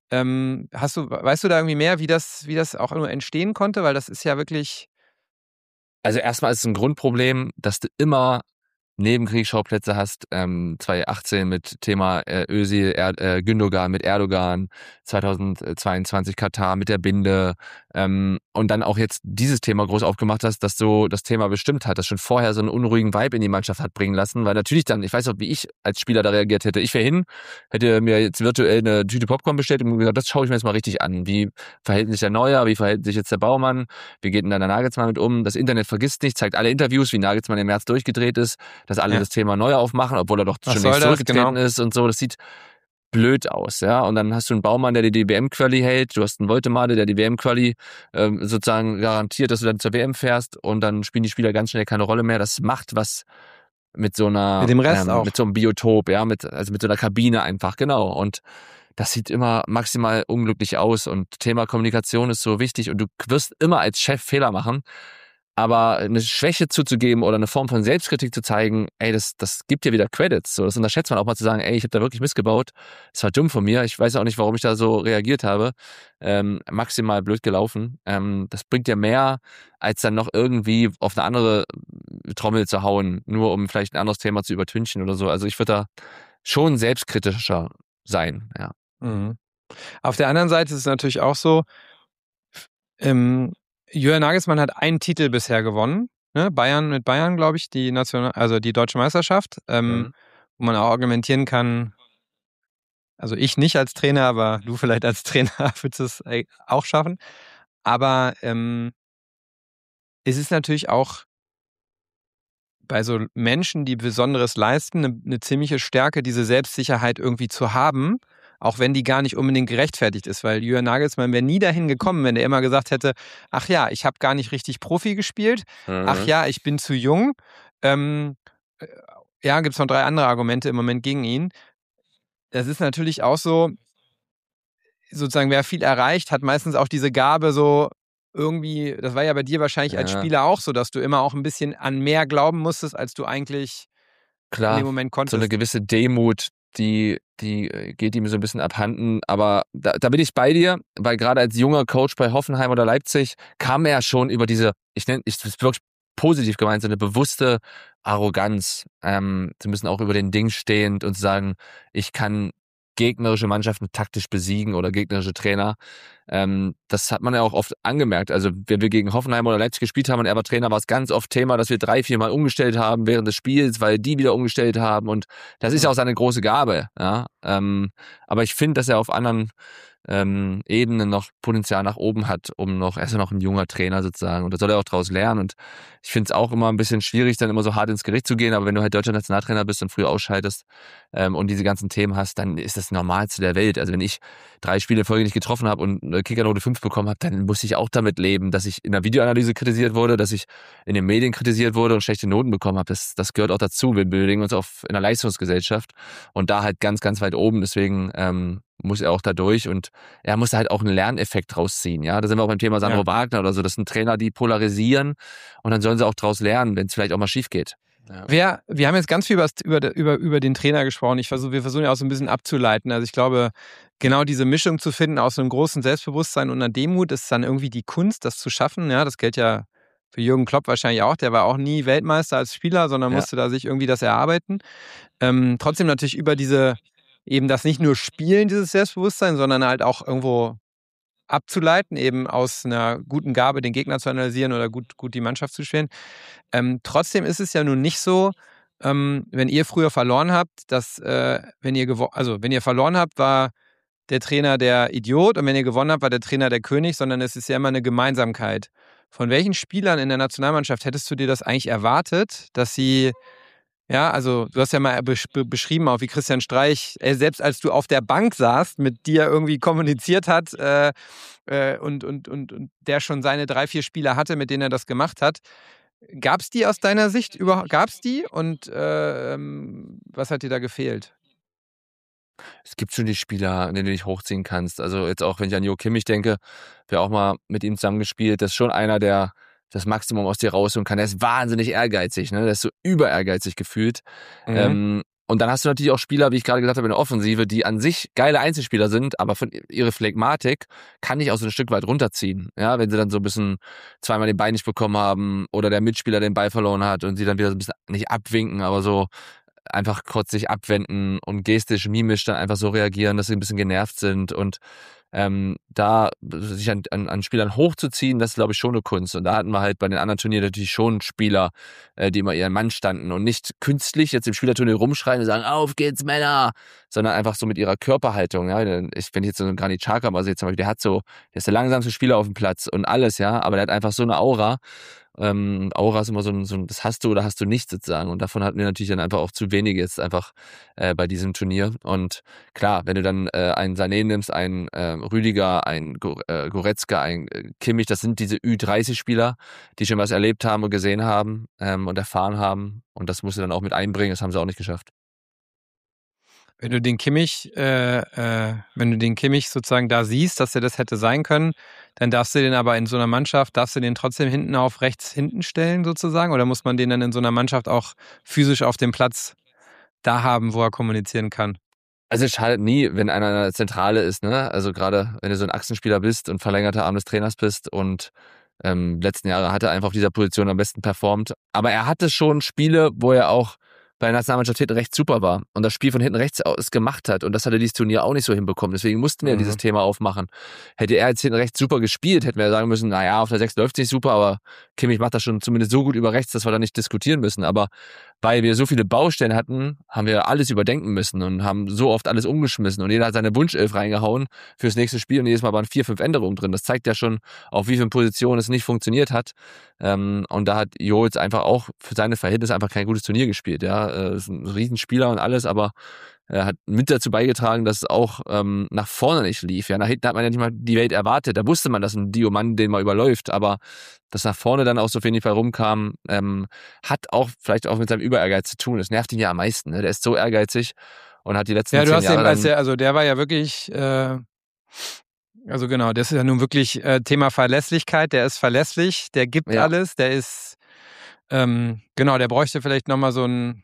Weißt du da irgendwie mehr, wie das auch nur entstehen konnte? Weil das ist ja wirklich... Also erstmal ist es ein Grundproblem, dass du immer Nebenkriegsschauplätze hast, 2018 mit Thema Özil, Gündogan mit Erdogan, 2022 Katar mit der Binde. und dann auch jetzt dieses Thema groß aufgemacht hast, dass so das Thema bestimmt hat, das schon vorher so einen unruhigen Vibe in die Mannschaft hat bringen lassen, weil natürlich dann, ich weiß auch, wie ich als Spieler da reagiert hätte. Ich wäre hin, hätte mir jetzt virtuell eine Tüte Popcorn bestellt und gesagt, das schaue ich mir jetzt mal richtig an. Wie verhält sich der Neuer, wie verhält sich jetzt der Baumann, wie geht denn da der Nagelsmann mit um? Das Internet vergisst nicht, zeigt alle Interviews, wie Nagelsmann im März durchgedreht ist, dass alle das Thema Neuer aufmachen, obwohl er doch schon längst zurückgetreten ist und so. Das sieht blöd aus, ja. Und dann hast du einen Baumann, der dir die WM-Quali hält, du hast einen Woltemade, der die WM-Quali sozusagen garantiert, dass du dann zur WM fährst und dann spielen die Spieler ganz schnell keine Rolle mehr. Das macht was mit so einer, mit dem Rest auch. Mit so einem Biotop, ja, also mit so einer Kabine einfach, genau. Und das sieht immer maximal unglücklich aus und Thema Kommunikation ist so wichtig und du wirst immer als Chef Fehler machen. Aber eine Schwäche zuzugeben oder eine Form von Selbstkritik zu zeigen, ey, das gibt dir wieder Credits. So, das unterschätzt man auch mal zu sagen, ey, ich habe da wirklich missgebaut. Das war dumm von mir. Ich weiß auch nicht, warum ich da so reagiert habe. Maximal blöd gelaufen. Das bringt dir mehr, als dann noch irgendwie auf eine andere Trommel zu hauen, nur um vielleicht ein anderes Thema zu übertünchen oder so. Also ich würde da schon selbstkritischer sein, ja. Mhm. Auf der anderen Seite ist es natürlich auch so, Julian Nagelsmann hat einen Titel bisher gewonnen, ne? Mit Bayern, glaube ich, die deutsche Meisterschaft, wo man auch argumentieren kann, also ich nicht als Trainer, aber du vielleicht als Trainer würdest es auch schaffen. Aber es ist natürlich auch bei so Menschen, die Besonderes leisten, eine ziemliche Stärke, diese Selbstsicherheit irgendwie zu haben, auch wenn die gar nicht unbedingt gerechtfertigt ist, weil Julian Nagelsmann wäre nie dahin gekommen, wenn er immer gesagt hätte, ach ja, ich habe gar nicht richtig Profi gespielt, ach ja, ich bin zu jung. Ja, gibt es noch 3 andere Argumente im Moment gegen ihn. Das ist natürlich auch so, sozusagen, wer viel erreicht, hat meistens auch diese Gabe so irgendwie, das war ja bei dir wahrscheinlich als Spieler auch so, dass du immer auch ein bisschen an mehr glauben musstest, als du eigentlich in dem Moment konntest. So eine gewisse Demut, die geht ihm so ein bisschen abhanden. Aber da bin ich bei dir, weil gerade als junger Coach bei Hoffenheim oder Leipzig kam er schon über diese, das ist wirklich positiv gemeint, so eine bewusste Arroganz. Sie müssen auch über den Ding stehend und sagen, ich kann gegnerische Mannschaften taktisch besiegen oder gegnerische Trainer. Das hat man ja auch oft angemerkt. Also wenn wir gegen Hoffenheim oder Leipzig gespielt haben und er war Trainer, war es ganz oft Thema, dass wir 3-4 Mal umgestellt haben während des Spiels, weil die wieder umgestellt haben und das ist ja auch seine große Gabe. Ja? Aber ich finde, dass er auf anderen Ebenen noch Potenzial nach oben hat, er ist ja noch ein junger Trainer sozusagen und da soll er auch draus lernen und ich finde es auch immer ein bisschen schwierig, dann immer so hart ins Gericht zu gehen, aber wenn du halt deutscher Nationaltrainer bist und früh ausscheidest und diese ganzen Themen hast, dann ist das Normalste der Welt. Also wenn ich 3 Spiele in Folge nicht getroffen habe und eine Kickernote 5 bekommen habe, dann muss ich auch damit leben, dass ich in der Videoanalyse kritisiert wurde, dass ich in den Medien kritisiert wurde und schlechte Noten bekommen habe. Das gehört auch dazu. Wir bewegen uns in einer Leistungsgesellschaft und da halt ganz, ganz weit oben. Deswegen muss er auch da durch und er muss halt auch einen Lerneffekt draus ziehen. Ja, da sind wir auch beim Thema Sandro Wagner oder so. Das sind Trainer, die polarisieren und dann sollen sie auch draus lernen, wenn es vielleicht auch mal schief geht. Ja. Wir haben jetzt ganz viel über den Trainer gesprochen. Wir versuchen ja auch so ein bisschen abzuleiten. Also ich glaube, genau diese Mischung zu finden aus einem großen Selbstbewusstsein und einer Demut ist dann irgendwie die Kunst, das zu schaffen. Ja, das gilt ja für Jürgen Klopp wahrscheinlich auch. Der war auch nie Weltmeister als Spieler, sondern musste da sich irgendwie das erarbeiten. Trotzdem natürlich über eben das nicht nur Spielen, dieses Selbstbewusstsein, sondern halt auch irgendwo abzuleiten, eben aus einer guten Gabe den Gegner zu analysieren oder gut die Mannschaft zu spielen. Trotzdem ist es ja nun nicht so, wenn ihr früher verloren habt, dass wenn ihr verloren habt, war der Trainer der Idiot und wenn ihr gewonnen habt, war der Trainer der König, sondern es ist ja immer eine Gemeinsamkeit. Von welchen Spielern in der Nationalmannschaft hättest du dir das eigentlich erwartet, dass sie, ja, also du hast ja mal beschrieben, auch wie Christian Streich, selbst als du auf der Bank saßt, mit dir irgendwie kommuniziert hat und der schon seine 3-4 Spieler hatte, mit denen er das gemacht hat. Gab es die aus deiner Sicht überhaupt? Gab es die und was hat dir da gefehlt? Es gibt schon die Spieler, an denen du dich hochziehen kannst. Also jetzt auch, wenn ich an Jo Kimmich denke, wir auch mal mit ihm zusammengespielt. Das ist schon einer, der das Maximum aus dir rausholen kann. Der ist wahnsinnig ehrgeizig, ne? Der ist so über ehrgeizig gefühlt. Und dann hast du natürlich auch Spieler, wie ich gerade gesagt habe, in der Offensive, die an sich geile Einzelspieler sind, aber von ihre Phlegmatik kann ich auch so ein Stück weit runterziehen. Ja, wenn sie dann so ein bisschen zweimal den Bein nicht bekommen haben oder der Mitspieler den Ball verloren hat und sie dann wieder so ein bisschen nicht abwinken, aber so einfach kurz sich abwenden und gestisch, mimisch dann einfach so reagieren, dass sie ein bisschen genervt sind und da sich an Spielern hochzuziehen, das ist, glaube ich, schon eine Kunst. Und da hatten wir halt bei den anderen Turnieren natürlich schon Spieler, die immer ihren Mann standen und nicht künstlich jetzt im Spielerturnier rumschreien und sagen, auf geht's Männer, sondern einfach so mit ihrer Körperhaltung. Ja. Wenn ich jetzt so einen Granit Xhaka mal sehe, zum Beispiel, der ist der langsamste Spieler auf dem Platz und alles, ja, aber der hat einfach so eine Aura. Aura ist immer so ein, das hast du oder hast du nicht sozusagen. Und davon hatten wir natürlich dann einfach auch zu wenige jetzt einfach bei diesem Turnier. Und klar, wenn du dann einen Sané nimmst, einen Rüdiger, einen Goretzka, einen Kimmich, das sind diese Ü30-Spieler, die schon was erlebt haben und gesehen haben und erfahren haben. Und das musst du dann auch mit einbringen. Das haben sie auch nicht geschafft. Wenn du den Kimmich sozusagen da siehst, dass er das hätte sein können, dann darfst du den aber in so einer Mannschaft, trotzdem hinten auf rechts hinten stellen sozusagen? Oder muss man den dann in so einer Mannschaft auch physisch auf dem Platz da haben, wo er kommunizieren kann? Also es schadet nie, wenn einer in der Zentrale ist, ne? Also gerade wenn du so ein Achsenspieler bist und verlängerter Arm des Trainers bist und letzten Jahre hat er einfach auf dieser Position am besten performt. Aber er hatte schon Spiele, wo er auch bei der Nationalmannschaft hinten rechts super war und das Spiel von hinten rechts aus gemacht hat. Und das hat er dieses Turnier auch nicht so hinbekommen. Deswegen mussten wir dieses Thema aufmachen. Hätte er jetzt hinten rechts super gespielt, hätten wir sagen müssen, naja, auf der 6 läuft es nicht super, aber Kimmich macht das schon zumindest so gut über rechts, dass wir da nicht diskutieren müssen. Aber weil wir so viele Baustellen hatten, haben wir alles überdenken müssen und haben so oft alles umgeschmissen. Und jeder hat seine Wunschelf reingehauen fürs nächste Spiel und jedes Mal waren 4, 5 Änderungen drin. Das zeigt ja schon, auf wie vielen Positionen es nicht funktioniert hat. Und da hat Joels einfach auch für seine Verhältnisse einfach kein gutes Turnier gespielt. Ja, ist ein Riesenspieler und alles, aber er hat mit dazu beigetragen, dass es auch nach vorne nicht lief. Ja, nach hinten hat man ja nicht mal die Welt erwartet. Da wusste man, dass ein Diomand den mal überläuft, aber dass nach vorne dann auch so wenig bei rumkam, hat auch vielleicht auch mit seinem Überehrgeiz zu tun. Das nervt ihn ja am meisten. Ne? Der ist so ehrgeizig und hat die letzten 10 Jahre der war ja wirklich, also genau, das ist ja nun wirklich Thema Verlässlichkeit. Der ist verlässlich, der gibt alles, der ist, genau, der bräuchte vielleicht nochmal so ein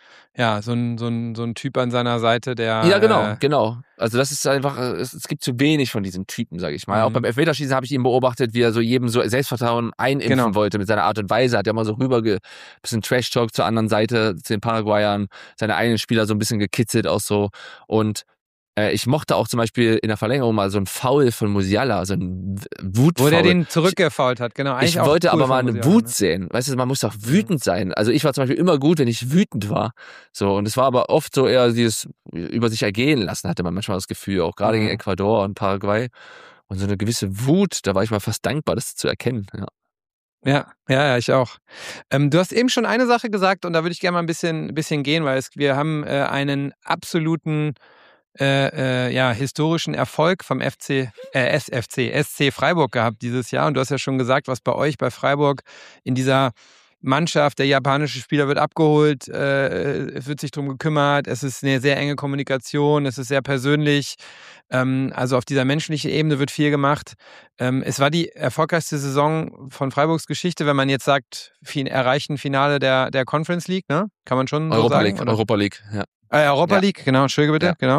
Typ an seiner Seite, der... Ja, genau. Also das ist einfach, es gibt zu wenig von diesen Typen, sage ich mal. Auch beim Elfmeterschießen habe ich ihn beobachtet, wie er so jedem so Selbstvertrauen einimpfen wollte mit seiner Art und Weise. Hat ja mal so bisschen Trash-Talk zur anderen Seite, zu den Paraguayern, seine eigenen Spieler so ein bisschen gekitzelt auch so. Und ich mochte auch zum Beispiel in der Verlängerung mal so ein Foul von Musiala, so ein Wutfoul. Wo der den zurückgefault hat, genau. Ich wollte aber mal eine Wut sehen. Weißt du, man muss doch wütend sein. Also ich war zum Beispiel immer gut, wenn ich wütend war. So, und es war aber oft so eher dieses über sich ergehen lassen, hatte man manchmal das Gefühl, auch gerade gegen Ecuador und Paraguay. Und so eine gewisse Wut, da war ich mal fast dankbar, das zu erkennen. Ja, ich auch. Du hast eben schon eine Sache gesagt und da würde ich gerne mal ein bisschen gehen, weil wir haben einen absoluten historischen Erfolg vom SC Freiburg gehabt dieses Jahr. Und du hast ja schon gesagt, was bei euch bei Freiburg in dieser Mannschaft, der japanische Spieler wird abgeholt, es wird sich darum gekümmert, es ist eine sehr enge Kommunikation, es ist sehr persönlich, also auf dieser menschlichen Ebene wird viel gemacht. Es war die erfolgreichste Saison von Freiburgs Geschichte, wenn man jetzt sagt, erreichen Finale der Conference League, ne? Kann man schon so sagen? Europa League, ja. Europa League, genau, entschuldige bitte, genau.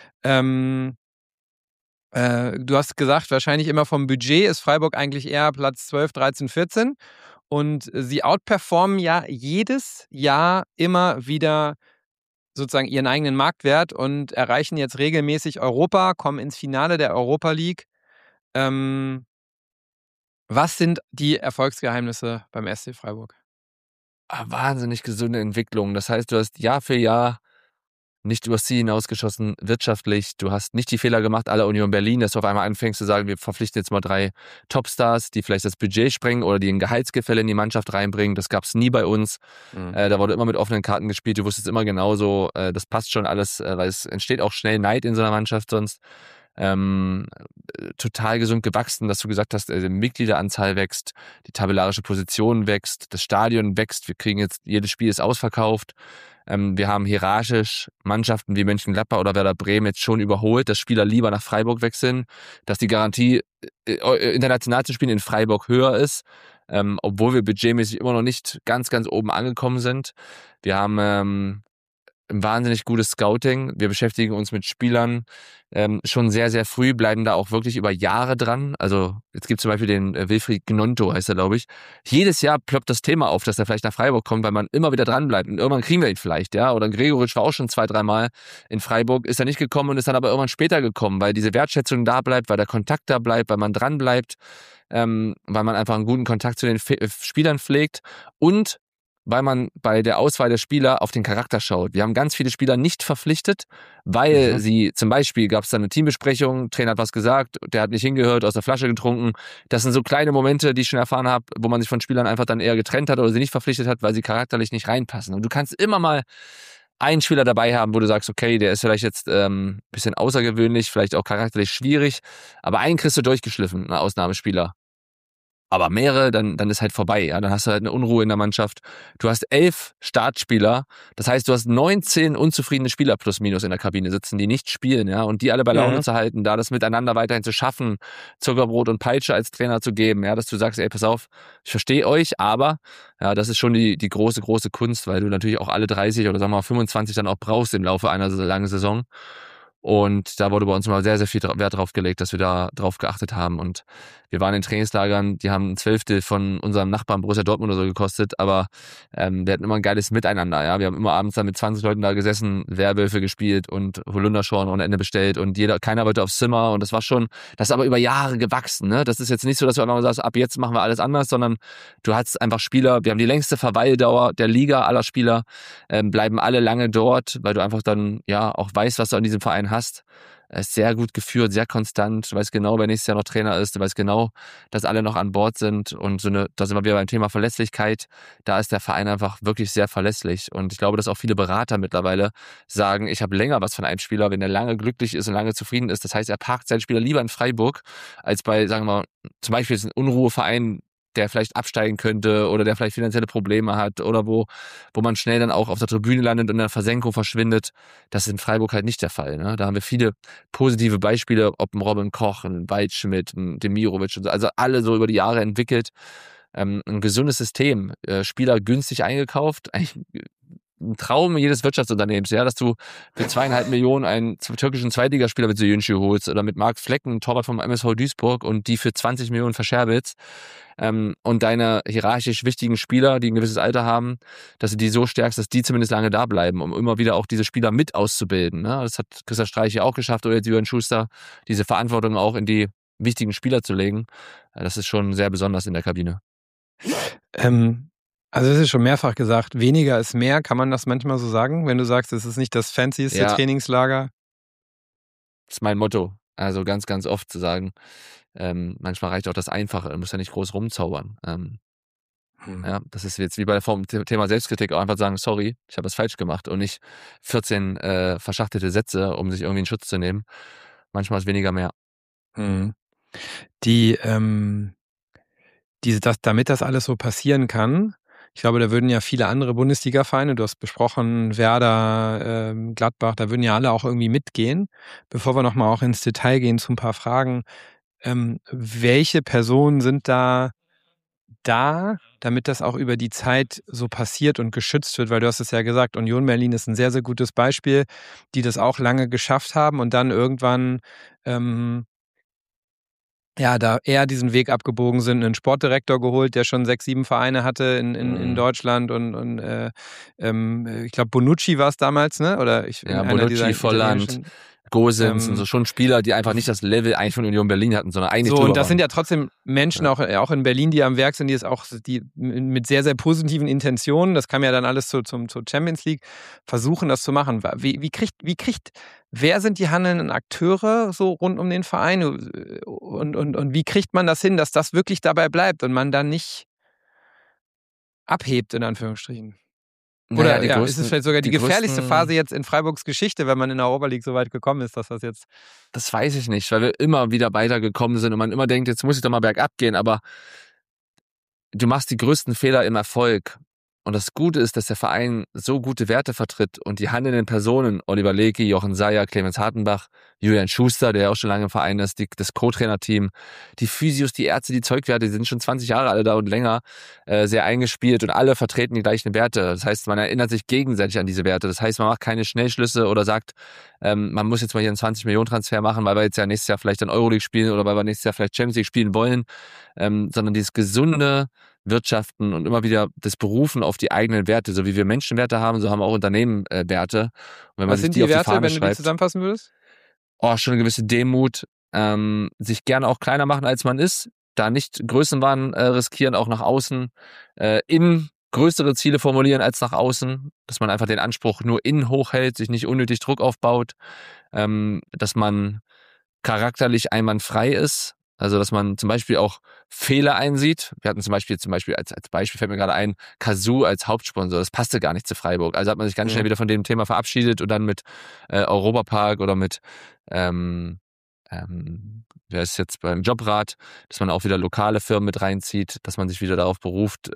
Du hast gesagt, wahrscheinlich immer vom Budget ist Freiburg eigentlich eher Platz 12, 13, 14 und sie outperformen ja jedes Jahr immer wieder sozusagen ihren eigenen Marktwert und erreichen jetzt regelmäßig Europa, kommen ins Finale der Europa League. Was sind die Erfolgsgeheimnisse beim SC Freiburg? Wahnsinnig gesunde Entwicklung. Das heißt, du hast Jahr für Jahr nicht übers Ziel hinausgeschossen, wirtschaftlich. Du hast nicht die Fehler gemacht, à la Union Berlin, dass du auf einmal anfängst zu sagen, wir verpflichten jetzt mal 3 Topstars, die vielleicht das Budget sprengen oder die ein Gehaltsgefälle in die Mannschaft reinbringen. Das gab es nie bei uns. Da wurde immer mit offenen Karten gespielt. Du wusstest immer genauso, das passt schon alles, weil es entsteht auch schnell Neid in so einer Mannschaft sonst. Total gesund gewachsen, dass du gesagt hast, die Mitgliederanzahl wächst, die tabellarische Position wächst, das Stadion wächst, wir kriegen jetzt, jedes Spiel ist ausverkauft. Wir haben hierarchisch Mannschaften wie Mönchengladbach oder Werder Bremen jetzt schon überholt, dass Spieler lieber nach Freiburg wechseln, dass die Garantie, international zu spielen in Freiburg höher ist, obwohl wir budgetmäßig immer noch nicht ganz, ganz oben angekommen sind. Wir haben ein wahnsinnig gutes Scouting. Wir beschäftigen uns mit Spielern schon sehr, sehr früh, bleiben da auch wirklich über Jahre dran. Also jetzt gibt es zum Beispiel den Wilfried Gnonto, heißt er, glaube ich. Jedes Jahr ploppt das Thema auf, dass er vielleicht nach Freiburg kommt, weil man immer wieder dran bleibt. Und irgendwann kriegen wir ihn vielleicht, ja. Oder Gregoritsch war auch schon 2-3 Mal in Freiburg, ist er nicht gekommen und ist dann aber irgendwann später gekommen, weil diese Wertschätzung da bleibt, weil der Kontakt da bleibt, weil man dran bleibt, weil man einfach einen guten Kontakt zu den Spielern pflegt und weil man bei der Auswahl der Spieler auf den Charakter schaut. Wir haben ganz viele Spieler nicht verpflichtet, weil sie, zum Beispiel gab es dann eine Teambesprechung, Trainer hat was gesagt, der hat nicht hingehört, aus der Flasche getrunken. Das sind so kleine Momente, die ich schon erfahren habe, wo man sich von Spielern einfach dann eher getrennt hat oder sie nicht verpflichtet hat, weil sie charakterlich nicht reinpassen. Und du kannst immer mal einen Spieler dabei haben, wo du sagst, okay, der ist vielleicht jetzt ein bisschen außergewöhnlich, vielleicht auch charakterlich schwierig, aber einen kriegst du durchgeschliffen, ein Ausnahmespieler. Aber mehrere, dann ist halt vorbei. Ja? Dann hast du halt eine Unruhe in der Mannschaft. Du hast 11 Startspieler. Das heißt, du hast 19 unzufriedene Spieler plus minus in der Kabine sitzen, die nicht spielen. Ja? Und die alle bei Laune zu halten, da das miteinander weiterhin zu schaffen, Zuckerbrot und Peitsche als Trainer zu geben. Ja? Dass du sagst, ey, pass auf, ich verstehe euch, aber ja, das ist schon die große, große Kunst, weil du natürlich auch alle 30 oder sagen wir mal 25 dann auch brauchst im Laufe einer langen Saison. Und da wurde bei uns mal sehr, sehr viel Wert drauf gelegt, dass wir da drauf geachtet haben. Und wir waren in Trainingslagern, die haben ein Zwölftel von unserem Nachbarn Borussia Dortmund oder so gekostet, aber wir hatten immer ein geiles Miteinander. Ja? Wir haben immer abends dann mit 20 Leuten da gesessen, Werwölfe gespielt und Holunderschorn ohne Ende bestellt und keiner wollte aufs Zimmer und das ist aber über Jahre gewachsen. Ne? Das ist jetzt nicht so, dass du einfach sagst, ab jetzt machen wir alles anders, sondern du hast einfach Spieler, wir haben die längste Verweildauer der Liga aller Spieler, bleiben alle lange dort, weil du einfach dann ja auch weißt, was du an diesem Verein hast. Er ist sehr gut geführt, sehr konstant. Du weißt genau, wer nächstes Jahr noch Trainer ist. Du weißt genau, dass alle noch an Bord sind. Und da sind wir wieder beim Thema Verlässlichkeit. Da ist der Verein einfach wirklich sehr verlässlich. Und ich glaube, dass auch viele Berater mittlerweile sagen, ich habe länger was von einem Spieler, wenn er lange glücklich ist und lange zufrieden ist. Das heißt, er parkt seinen Spieler lieber in Freiburg, als bei, sagen wir mal, zum Beispiel ist ein Unruheverein, der vielleicht absteigen könnte oder der vielleicht finanzielle Probleme hat oder wo man schnell dann auch auf der Tribüne landet und in der Versenkung verschwindet. Das ist in Freiburg halt nicht der Fall. Ne? Da haben wir viele positive Beispiele, ob ein Robin Koch, ein Waldschmidt, ein Demirovic und so, also alle so über die Jahre entwickelt. Ein gesundes System, Spieler günstig eingekauft, eigentlich ein Traum jedes Wirtschaftsunternehmens, ja, dass du für 2,5 Millionen einen türkischen Zweitligaspieler mit Söyüncü holst oder mit Marc Flecken, einen Torwart vom MSV Duisburg und die für 20 Millionen verscherbelst und deine hierarchisch wichtigen Spieler, die ein gewisses Alter haben, dass du die so stärkst, dass die zumindest lange da bleiben, um immer wieder auch diese Spieler mit auszubilden. Ne? Das hat Christian Streich ja auch geschafft oder jetzt Jürgen Schuster, diese Verantwortung auch in die wichtigen Spieler zu legen. Das ist schon sehr besonders in der Kabine. Also es ist schon mehrfach gesagt, weniger ist mehr. Kann man das manchmal so sagen, wenn du sagst, es ist nicht das fancyste Trainingslager? Das ist mein Motto. Also ganz, ganz oft zu sagen, manchmal reicht auch das Einfache. Du musst ja nicht groß rumzaubern. Ja, das ist jetzt wie bei der Thema Selbstkritik auch einfach sagen, sorry, ich habe es falsch gemacht und nicht 14 verschachtelte Sätze, um sich irgendwie in Schutz zu nehmen. Manchmal ist weniger mehr. Damit das alles so passieren kann, ich glaube, da würden ja viele andere Bundesliga-Vereine, du hast besprochen, Werder, Gladbach, da würden ja alle auch irgendwie mitgehen. Bevor wir nochmal auch ins Detail gehen zu ein paar Fragen, welche Personen sind da, damit das auch über die Zeit so passiert und geschützt wird? Weil du hast es ja gesagt, Union Berlin ist ein sehr, sehr gutes Beispiel, die das auch lange geschafft haben und dann irgendwann da eher diesen Weg abgebogen sind, einen Sportdirektor geholt, der schon 6, 7 Vereine hatte in Deutschland und ich glaube Bonucci war es damals, ne? Oder Bonucci, Volland, Gosens und so, schon Spieler, die einfach nicht das Level eigentlich von Union Berlin hatten, sondern eigentlich so. Und das sind ja trotzdem Menschen auch in Berlin, die am Werk sind, die mit sehr, sehr positiven Intentionen, das kam ja dann alles zur Champions League, versuchen das zu machen. Wer sind die handelnden Akteure so rund um den Verein und wie kriegt man das hin, dass das wirklich dabei bleibt und man dann nicht abhebt, in Anführungsstrichen? Oder ist es vielleicht sogar die gefährlichste Phase jetzt in Freiburgs Geschichte, wenn man in der Europa League so weit gekommen ist, dass das jetzt... Das weiß ich nicht, weil wir immer wieder weitergekommen sind und man immer denkt, jetzt muss ich doch mal bergab gehen, aber du machst die größten Fehler im Erfolg Und das Gute ist, dass der Verein so gute Werte vertritt und die handelnden Personen, Oliver Leky, Jochen Seyer, Clemens Hartenbach, Julian Schuster, der ja auch schon lange im Verein ist, das Co-Trainer-Team, die Physios, die Ärzte, die Zeugwerte, die sind schon 20 Jahre alle da und länger sehr eingespielt und alle vertreten die gleichen Werte. Das heißt, man erinnert sich gegenseitig an diese Werte. Das heißt, man macht keine Schnellschlüsse oder sagt, man muss jetzt mal hier einen 20-Millionen-Transfer machen, weil wir jetzt ja nächstes Jahr vielleicht dann Euroleague spielen oder weil wir nächstes Jahr vielleicht Champions League spielen wollen, sondern dieses gesunde Wirtschaften und immer wieder das Berufen auf die eigenen Werte. So wie wir Menschenwerte haben, so haben auch Unternehmen Werte. Und wenn man Was sich sind die die auf die Werte, Fahne wenn du die schreibt, zusammenfassen würdest? schon eine gewisse Demut, sich gerne auch kleiner machen, als man ist, da nicht Größenwahn riskieren, auch nach außen, innen größere Ziele formulieren als nach außen, dass man einfach den Anspruch nur innen hochhält, sich nicht unnötig Druck aufbaut, dass man charakterlich einwandfrei ist, also dass man zum Beispiel auch Fehler einsieht. Wir hatten zum Beispiel als Beispiel fällt mir gerade ein, Kazoo als Hauptsponsor, das passte gar nicht zu Freiburg. Also hat man sich ganz schnell wieder von dem Thema verabschiedet und dann mit Europapark oder mit wer ist jetzt beim Jobrat, dass man auch wieder lokale Firmen mit reinzieht, dass man sich wieder darauf beruft,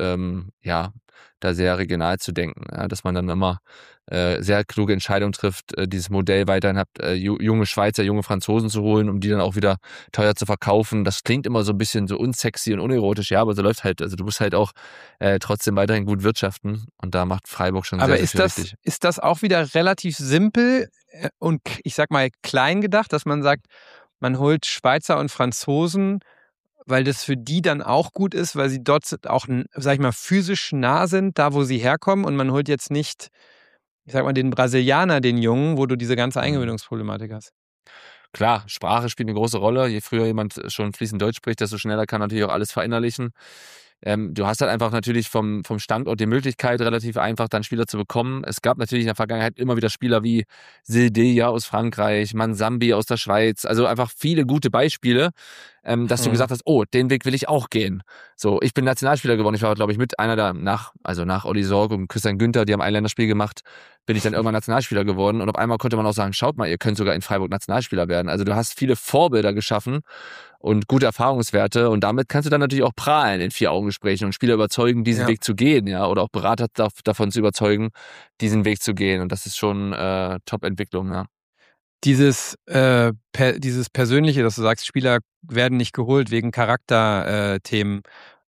da sehr regional zu denken, ja, dass man dann immer sehr kluge Entscheidungen trifft, dieses Modell weiterhin hat, junge Schweizer, junge Franzosen zu holen, um die dann auch wieder teuer zu verkaufen. Das klingt immer so ein bisschen so unsexy und unerotisch, ja, aber so läuft halt. Also du musst halt auch trotzdem weiterhin gut wirtschaften und da macht Freiburg schon sehr, sehr viel richtig. Ist das auch wieder relativ simpel und ich sag mal klein gedacht, dass man sagt, man holt Schweizer und Franzosen, weil das für die dann auch gut ist, weil sie dort auch, sag ich mal, physisch nah sind, da wo sie herkommen und man holt jetzt nicht, ich sag mal, den Brasilianer, den Jungen, wo du diese ganze Eingewöhnungsproblematik hast. Klar, Sprache spielt eine große Rolle. Je früher jemand schon fließend Deutsch spricht, desto schneller kann natürlich auch alles verinnerlichen. Du hast halt einfach natürlich vom Standort die Möglichkeit, relativ einfach dann Spieler zu bekommen. Es gab natürlich in der Vergangenheit immer wieder Spieler wie Sildeja aus Frankreich, Mansambi aus der Schweiz, also einfach viele gute Beispiele, dass du gesagt hast, oh, den Weg will ich auch gehen. So, ich bin Nationalspieler geworden. Ich war, glaube ich, mit einer da nach Olli Sorg und Christian Günther, die haben ein Länderspiel gemacht, bin ich dann irgendwann Nationalspieler geworden. Und auf einmal konnte man auch sagen, schaut mal, ihr könnt sogar in Freiburg Nationalspieler werden. Also du hast viele Vorbilder geschaffen und gute Erfahrungswerte und damit kannst du dann natürlich auch prahlen in 4-Augen-Gesprächen und Spieler überzeugen, diesen Weg zu gehen, ja, oder auch Berater davon zu überzeugen, diesen Weg zu gehen. Und das ist schon Top-Entwicklung, ja. Dieses Persönliche, dass du sagst, Spieler werden nicht geholt wegen Charakterthemen.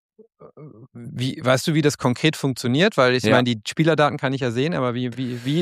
Weißt du, wie das konkret funktioniert? Weil ich meine, die Spielerdaten kann ich ja sehen, aber wie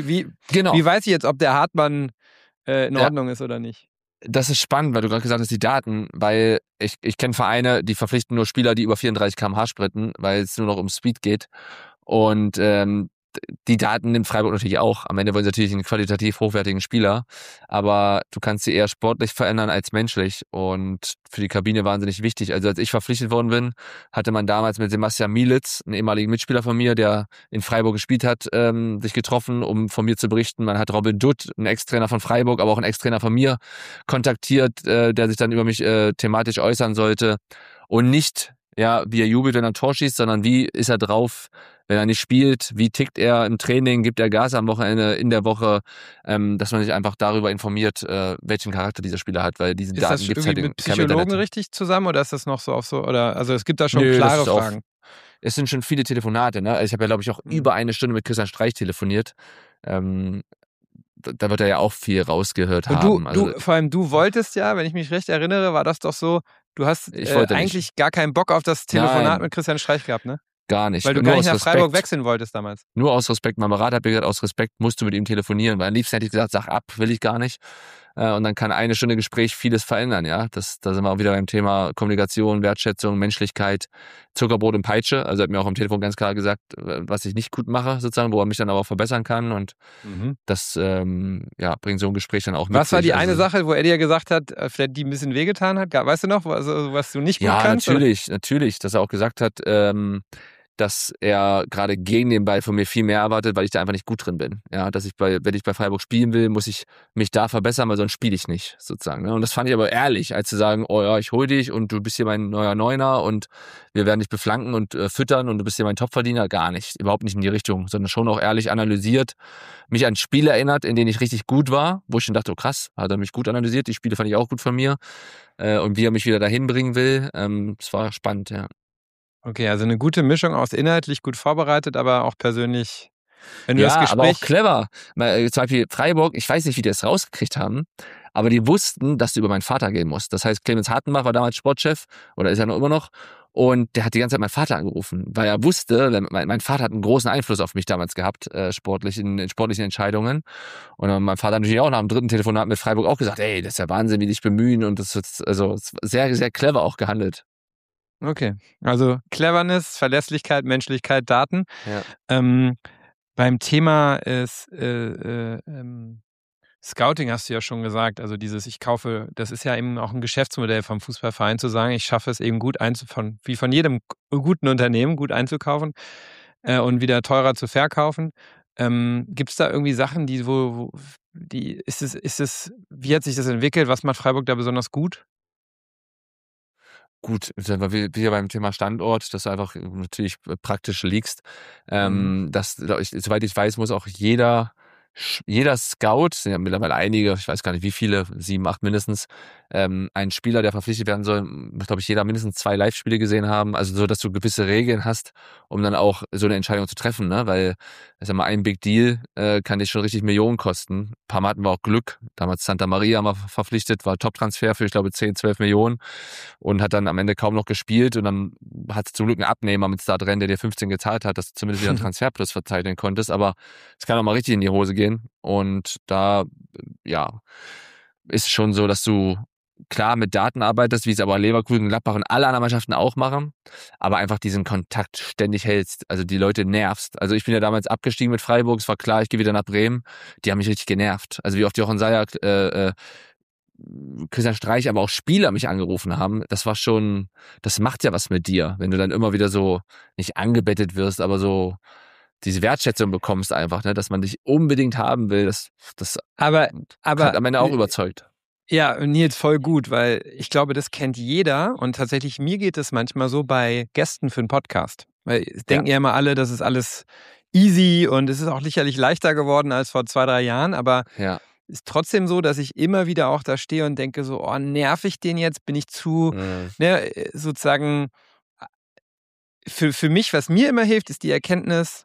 weiß ich jetzt, ob der Hartmann in Ordnung ist oder nicht? Das ist spannend, weil du gerade gesagt hast, die Daten, weil ich kenne Vereine, die verpflichten nur Spieler, die über 34 km/h sprinten, weil es nur noch um Speed geht. Und die Daten nimmt Freiburg natürlich auch. Am Ende wollen sie natürlich einen qualitativ hochwertigen Spieler, aber du kannst sie eher sportlich verändern als menschlich und für die Kabine wahnsinnig wichtig. Also als ich verpflichtet worden bin, hatte man damals mit Sebastian Mielitz, einen ehemaligen Mitspieler von mir, der in Freiburg gespielt hat, sich getroffen, um von mir zu berichten. Man hat Robin Dutt, einen Ex-Trainer von Freiburg, aber auch einen Ex-Trainer von mir, kontaktiert, der sich dann über mich thematisch äußern sollte und nicht wie er jubelt, wenn er ein Tor schießt, sondern wie ist er drauf, wenn er nicht spielt, wie tickt er im Training, gibt er Gas am Wochenende, in der Woche, dass man sich einfach darüber informiert, welchen Charakter dieser Spieler hat, weil diese Daten gibt es halt mit Psychologen richtig zusammen oder ist das noch so also es gibt da schon klare Fragen? Es sind schon viele Telefonate, ne? Ich habe ja, glaube ich, auch über eine Stunde mit Christian Streich telefoniert. Da wird er ja auch viel rausgehört haben. Vor allem du wolltest ja, wenn ich mich recht erinnere, war das doch so, du hast eigentlich gar keinen Bock auf das Telefonat mit Christian Streich gehabt, ne? Gar nicht. Weil du gar nicht nach Freiburg wechseln wolltest damals. Nur aus Respekt. Mein Berater hat mir gesagt, aus Respekt musst du mit ihm telefonieren. Weil am liebsten hätte ich gesagt, sag ab, will ich gar nicht. Und dann kann eine Stunde Gespräch vieles verändern, ja. Da sind wir auch wieder beim Thema Kommunikation, Wertschätzung, Menschlichkeit, Zuckerbrot und Peitsche. Also er hat mir auch am Telefon ganz klar gesagt, was ich nicht gut mache, sozusagen, wo er mich dann aber auch verbessern kann. Und das bringt so ein Gespräch dann auch mit. Was war die eine Sache, wo er dir gesagt hat, vielleicht die ein bisschen wehgetan hat? Weißt du noch, was du nicht gut kannst? Ja, natürlich, dass er auch gesagt hat, dass er gerade gegen den Ball von mir viel mehr erwartet, weil ich da einfach nicht gut drin bin. Ja, dass wenn ich bei Freiburg spielen will, muss ich mich da verbessern, weil sonst spiele ich nicht, sozusagen. Und das fand ich aber ehrlich, als zu sagen, oh ja, ich hol dich und du bist hier mein neuer Neuner und wir werden dich beflanken und füttern und du bist hier mein Topverdiener. Gar nicht, überhaupt nicht in die Richtung, sondern schon auch ehrlich analysiert, mich an Spiele erinnert, in denen ich richtig gut war, wo ich schon dachte, oh krass, hat er mich gut analysiert, die Spiele fand ich auch gut von mir und wie er mich wieder dahin bringen will. Es war spannend, ja. Okay, also eine gute Mischung aus inhaltlich gut vorbereitet, aber auch persönlich, wenn du das Ja, aber auch Gespräch... clever. Zum Beispiel Freiburg, ich weiß nicht, wie die das rausgekriegt haben, aber die wussten, dass du über meinen Vater gehen musst. Das heißt, Clemens Hartenbach war damals Sportchef oder ist er noch immer noch. Und der hat die ganze Zeit meinen Vater angerufen, weil er wusste, mein Vater hat einen großen Einfluss auf mich damals gehabt, sportlich, in sportlichen Entscheidungen. Und mein Vater hat natürlich auch nach dem dritten Telefonat mit Freiburg auch gesagt, ey, das ist ja Wahnsinn, wie die dich bemühen. Und das ist also sehr, sehr clever auch gehandelt. Okay, also Cleverness, Verlässlichkeit, Menschlichkeit, Daten. Ja. Beim Thema ist, Scouting hast du ja schon gesagt, also ich kaufe, das ist ja eben auch ein Geschäftsmodell vom Fußballverein zu sagen, ich schaffe es eben gut wie von jedem guten Unternehmen gut einzukaufen und wieder teurer zu verkaufen. Gibt es da irgendwie Sachen, wie hat sich das entwickelt? Was macht Freiburg da besonders gut? Gut, sind wir wieder beim Thema Standort, dass du einfach natürlich praktisch liegst. Mhm. Soweit ich weiß, muss auch jeder Scout, sind ja mittlerweile einige, ich weiß gar nicht wie viele, 7, 8 mindestens, ein Spieler, der verpflichtet werden soll, muss, glaube ich, jeder mindestens 2 Live-Spiele gesehen haben. Also so, dass du gewisse Regeln hast, um dann auch so eine Entscheidung zu treffen, ne? Weil, ich sag mal, ein Big Deal kann dich schon richtig Millionen kosten. Ein paar Mal hatten wir auch Glück. Damals Santa Maria haben wir verpflichtet, war Top-Transfer für, ich glaube, 10, 12 Millionen und hat dann am Ende kaum noch gespielt und dann hat es zum Glück einen Abnehmer mit Startrennen, der dir 15 gezahlt hat, dass du zumindest wieder einen Transferplus verzeichnen konntest, aber es kann auch mal richtig in die Hose gehen und da, ja, ist schon so, dass du klar mit Daten arbeitest, wie es aber Leverkusen, Gladbach und alle anderen Mannschaften auch machen, aber einfach diesen Kontakt ständig hältst, also die Leute nervst. Also ich bin ja damals abgestiegen mit Freiburg, es war klar, ich gehe wieder nach Bremen, die haben mich richtig genervt. Also wie oft Jochen Seyer, Christian Streich, aber auch Spieler mich angerufen haben, das macht ja was mit dir, wenn du dann immer wieder so nicht angebettet wirst, aber so diese Wertschätzung bekommst einfach, ne, dass man dich unbedingt haben will, das Aber hat am Ende auch überzeugt. Ja, Nils, voll gut, weil ich glaube, das kennt jeder und tatsächlich mir geht es manchmal so bei Gästen für einen Podcast. Weil es denken ja immer alle, das ist alles easy und es ist auch sicherlich leichter geworden als vor 2, 3 Jahren, aber Ja. ist trotzdem so, dass ich immer wieder auch da stehe und denke so, oh, nerv ich den jetzt? Bin ich zu, ne, sozusagen, für mich, was mir immer hilft, ist die Erkenntnis,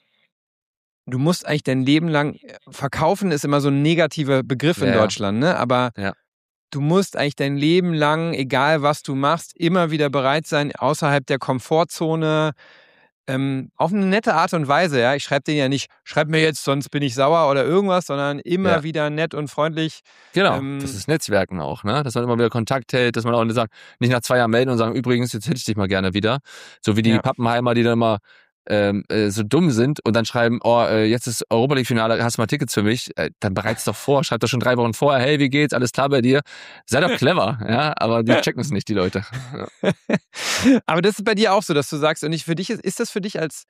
du musst eigentlich dein Leben lang, verkaufen ist immer so ein negativer Begriff in Ja. Deutschland, ne? Aber Ja. du musst eigentlich dein Leben lang, egal was du machst, immer wieder bereit sein, außerhalb der Komfortzone, auf eine nette Art und Weise, ja. Ich schreibe denen ja nicht, schreib mir jetzt, sonst bin ich sauer oder irgendwas, sondern immer Ja. wieder nett und freundlich. Genau, das ist Netzwerken auch, ne? Dass man immer wieder Kontakt hält, dass man auch sagt, nicht nach 2 Jahren melden und sagen, übrigens, jetzt hätte ich dich mal gerne wieder. So wie die Ja. Pappenheimer, die dann immer so dumm sind und dann schreiben, jetzt ist Europa League-Finale, hast du mal Tickets für mich? Dann bereit's doch vor, schreib doch schon 3 Wochen vorher, hey, wie geht's, alles klar bei dir? Sei doch clever, ja, aber die checken es nicht, die Leute. Ja. Aber das ist bei dir auch so, dass du sagst, und für dich ist das für dich als,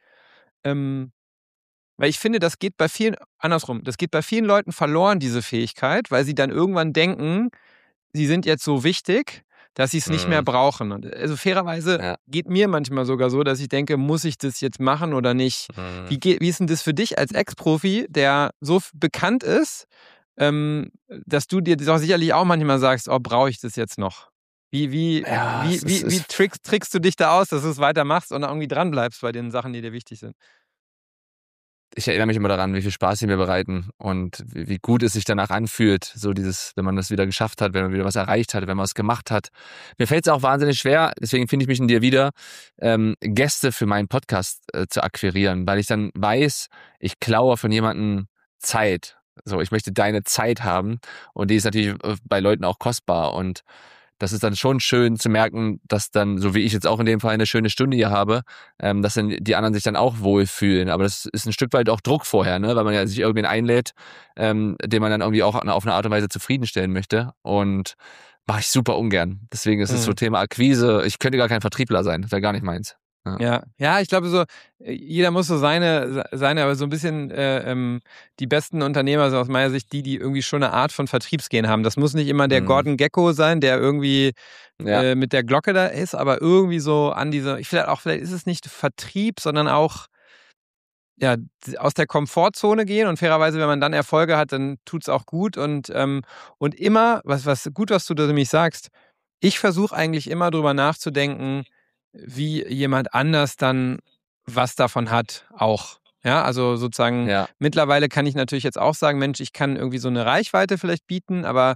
weil ich finde, das geht bei vielen Leuten verloren, diese Fähigkeit, weil sie dann irgendwann denken, sie sind jetzt so wichtig, dass sie es nicht mehr brauchen. Und also fairerweise geht mir manchmal sogar so, dass ich denke, muss ich das jetzt machen oder nicht? Wie ist denn das für dich als Ex-Profi, der so bekannt ist, dass du dir das auch sicherlich auch manchmal sagst, oh, brauche ich das jetzt noch? Wie trickst du dich da aus, dass du es weitermachst und irgendwie dranbleibst bei den Sachen, die dir wichtig sind? Ich erinnere mich immer daran, wie viel Spaß sie mir bereiten und wie gut es sich danach anfühlt, so dieses, wenn man das wieder geschafft hat, wenn man wieder was erreicht hat, wenn man es gemacht hat. Mir fällt es auch wahnsinnig schwer, deswegen finde ich mich in dir wieder, Gäste für meinen Podcast zu akquirieren, weil ich dann weiß, ich klaue von jemandem Zeit. So, ich möchte deine Zeit haben und die ist natürlich bei Leuten auch kostbar und das ist dann schon schön zu merken, dass dann, so wie ich jetzt auch in dem Fall eine schöne Stunde hier habe, dass dann die anderen sich dann auch wohlfühlen. Aber das ist ein Stück weit auch Druck vorher, ne? Weil man ja sich irgendwen einlädt, den man dann irgendwie auch auf eine Art und Weise zufriedenstellen möchte. Und mache ich super ungern. Deswegen ist es so Thema Akquise. Ich könnte gar kein Vertriebler sein. Das wäre gar nicht meins. Ja, ich glaube so, jeder muss so seine, aber so ein bisschen die besten Unternehmer, also aus meiner Sicht, die irgendwie schon eine Art von Vertriebsgehen haben. Das muss nicht immer der Gordon Gekko sein, der irgendwie mit der Glocke da ist, aber irgendwie so an vielleicht ist es nicht Vertrieb, sondern auch aus der Komfortzone gehen und fairerweise, wenn man dann Erfolge hat, dann tut's auch gut und immer, was du nämlich sagst, ich versuche eigentlich immer drüber nachzudenken, wie jemand anders dann was davon hat auch. Ja, also sozusagen, mittlerweile kann ich natürlich jetzt auch sagen, Mensch, ich kann irgendwie so eine Reichweite vielleicht bieten, aber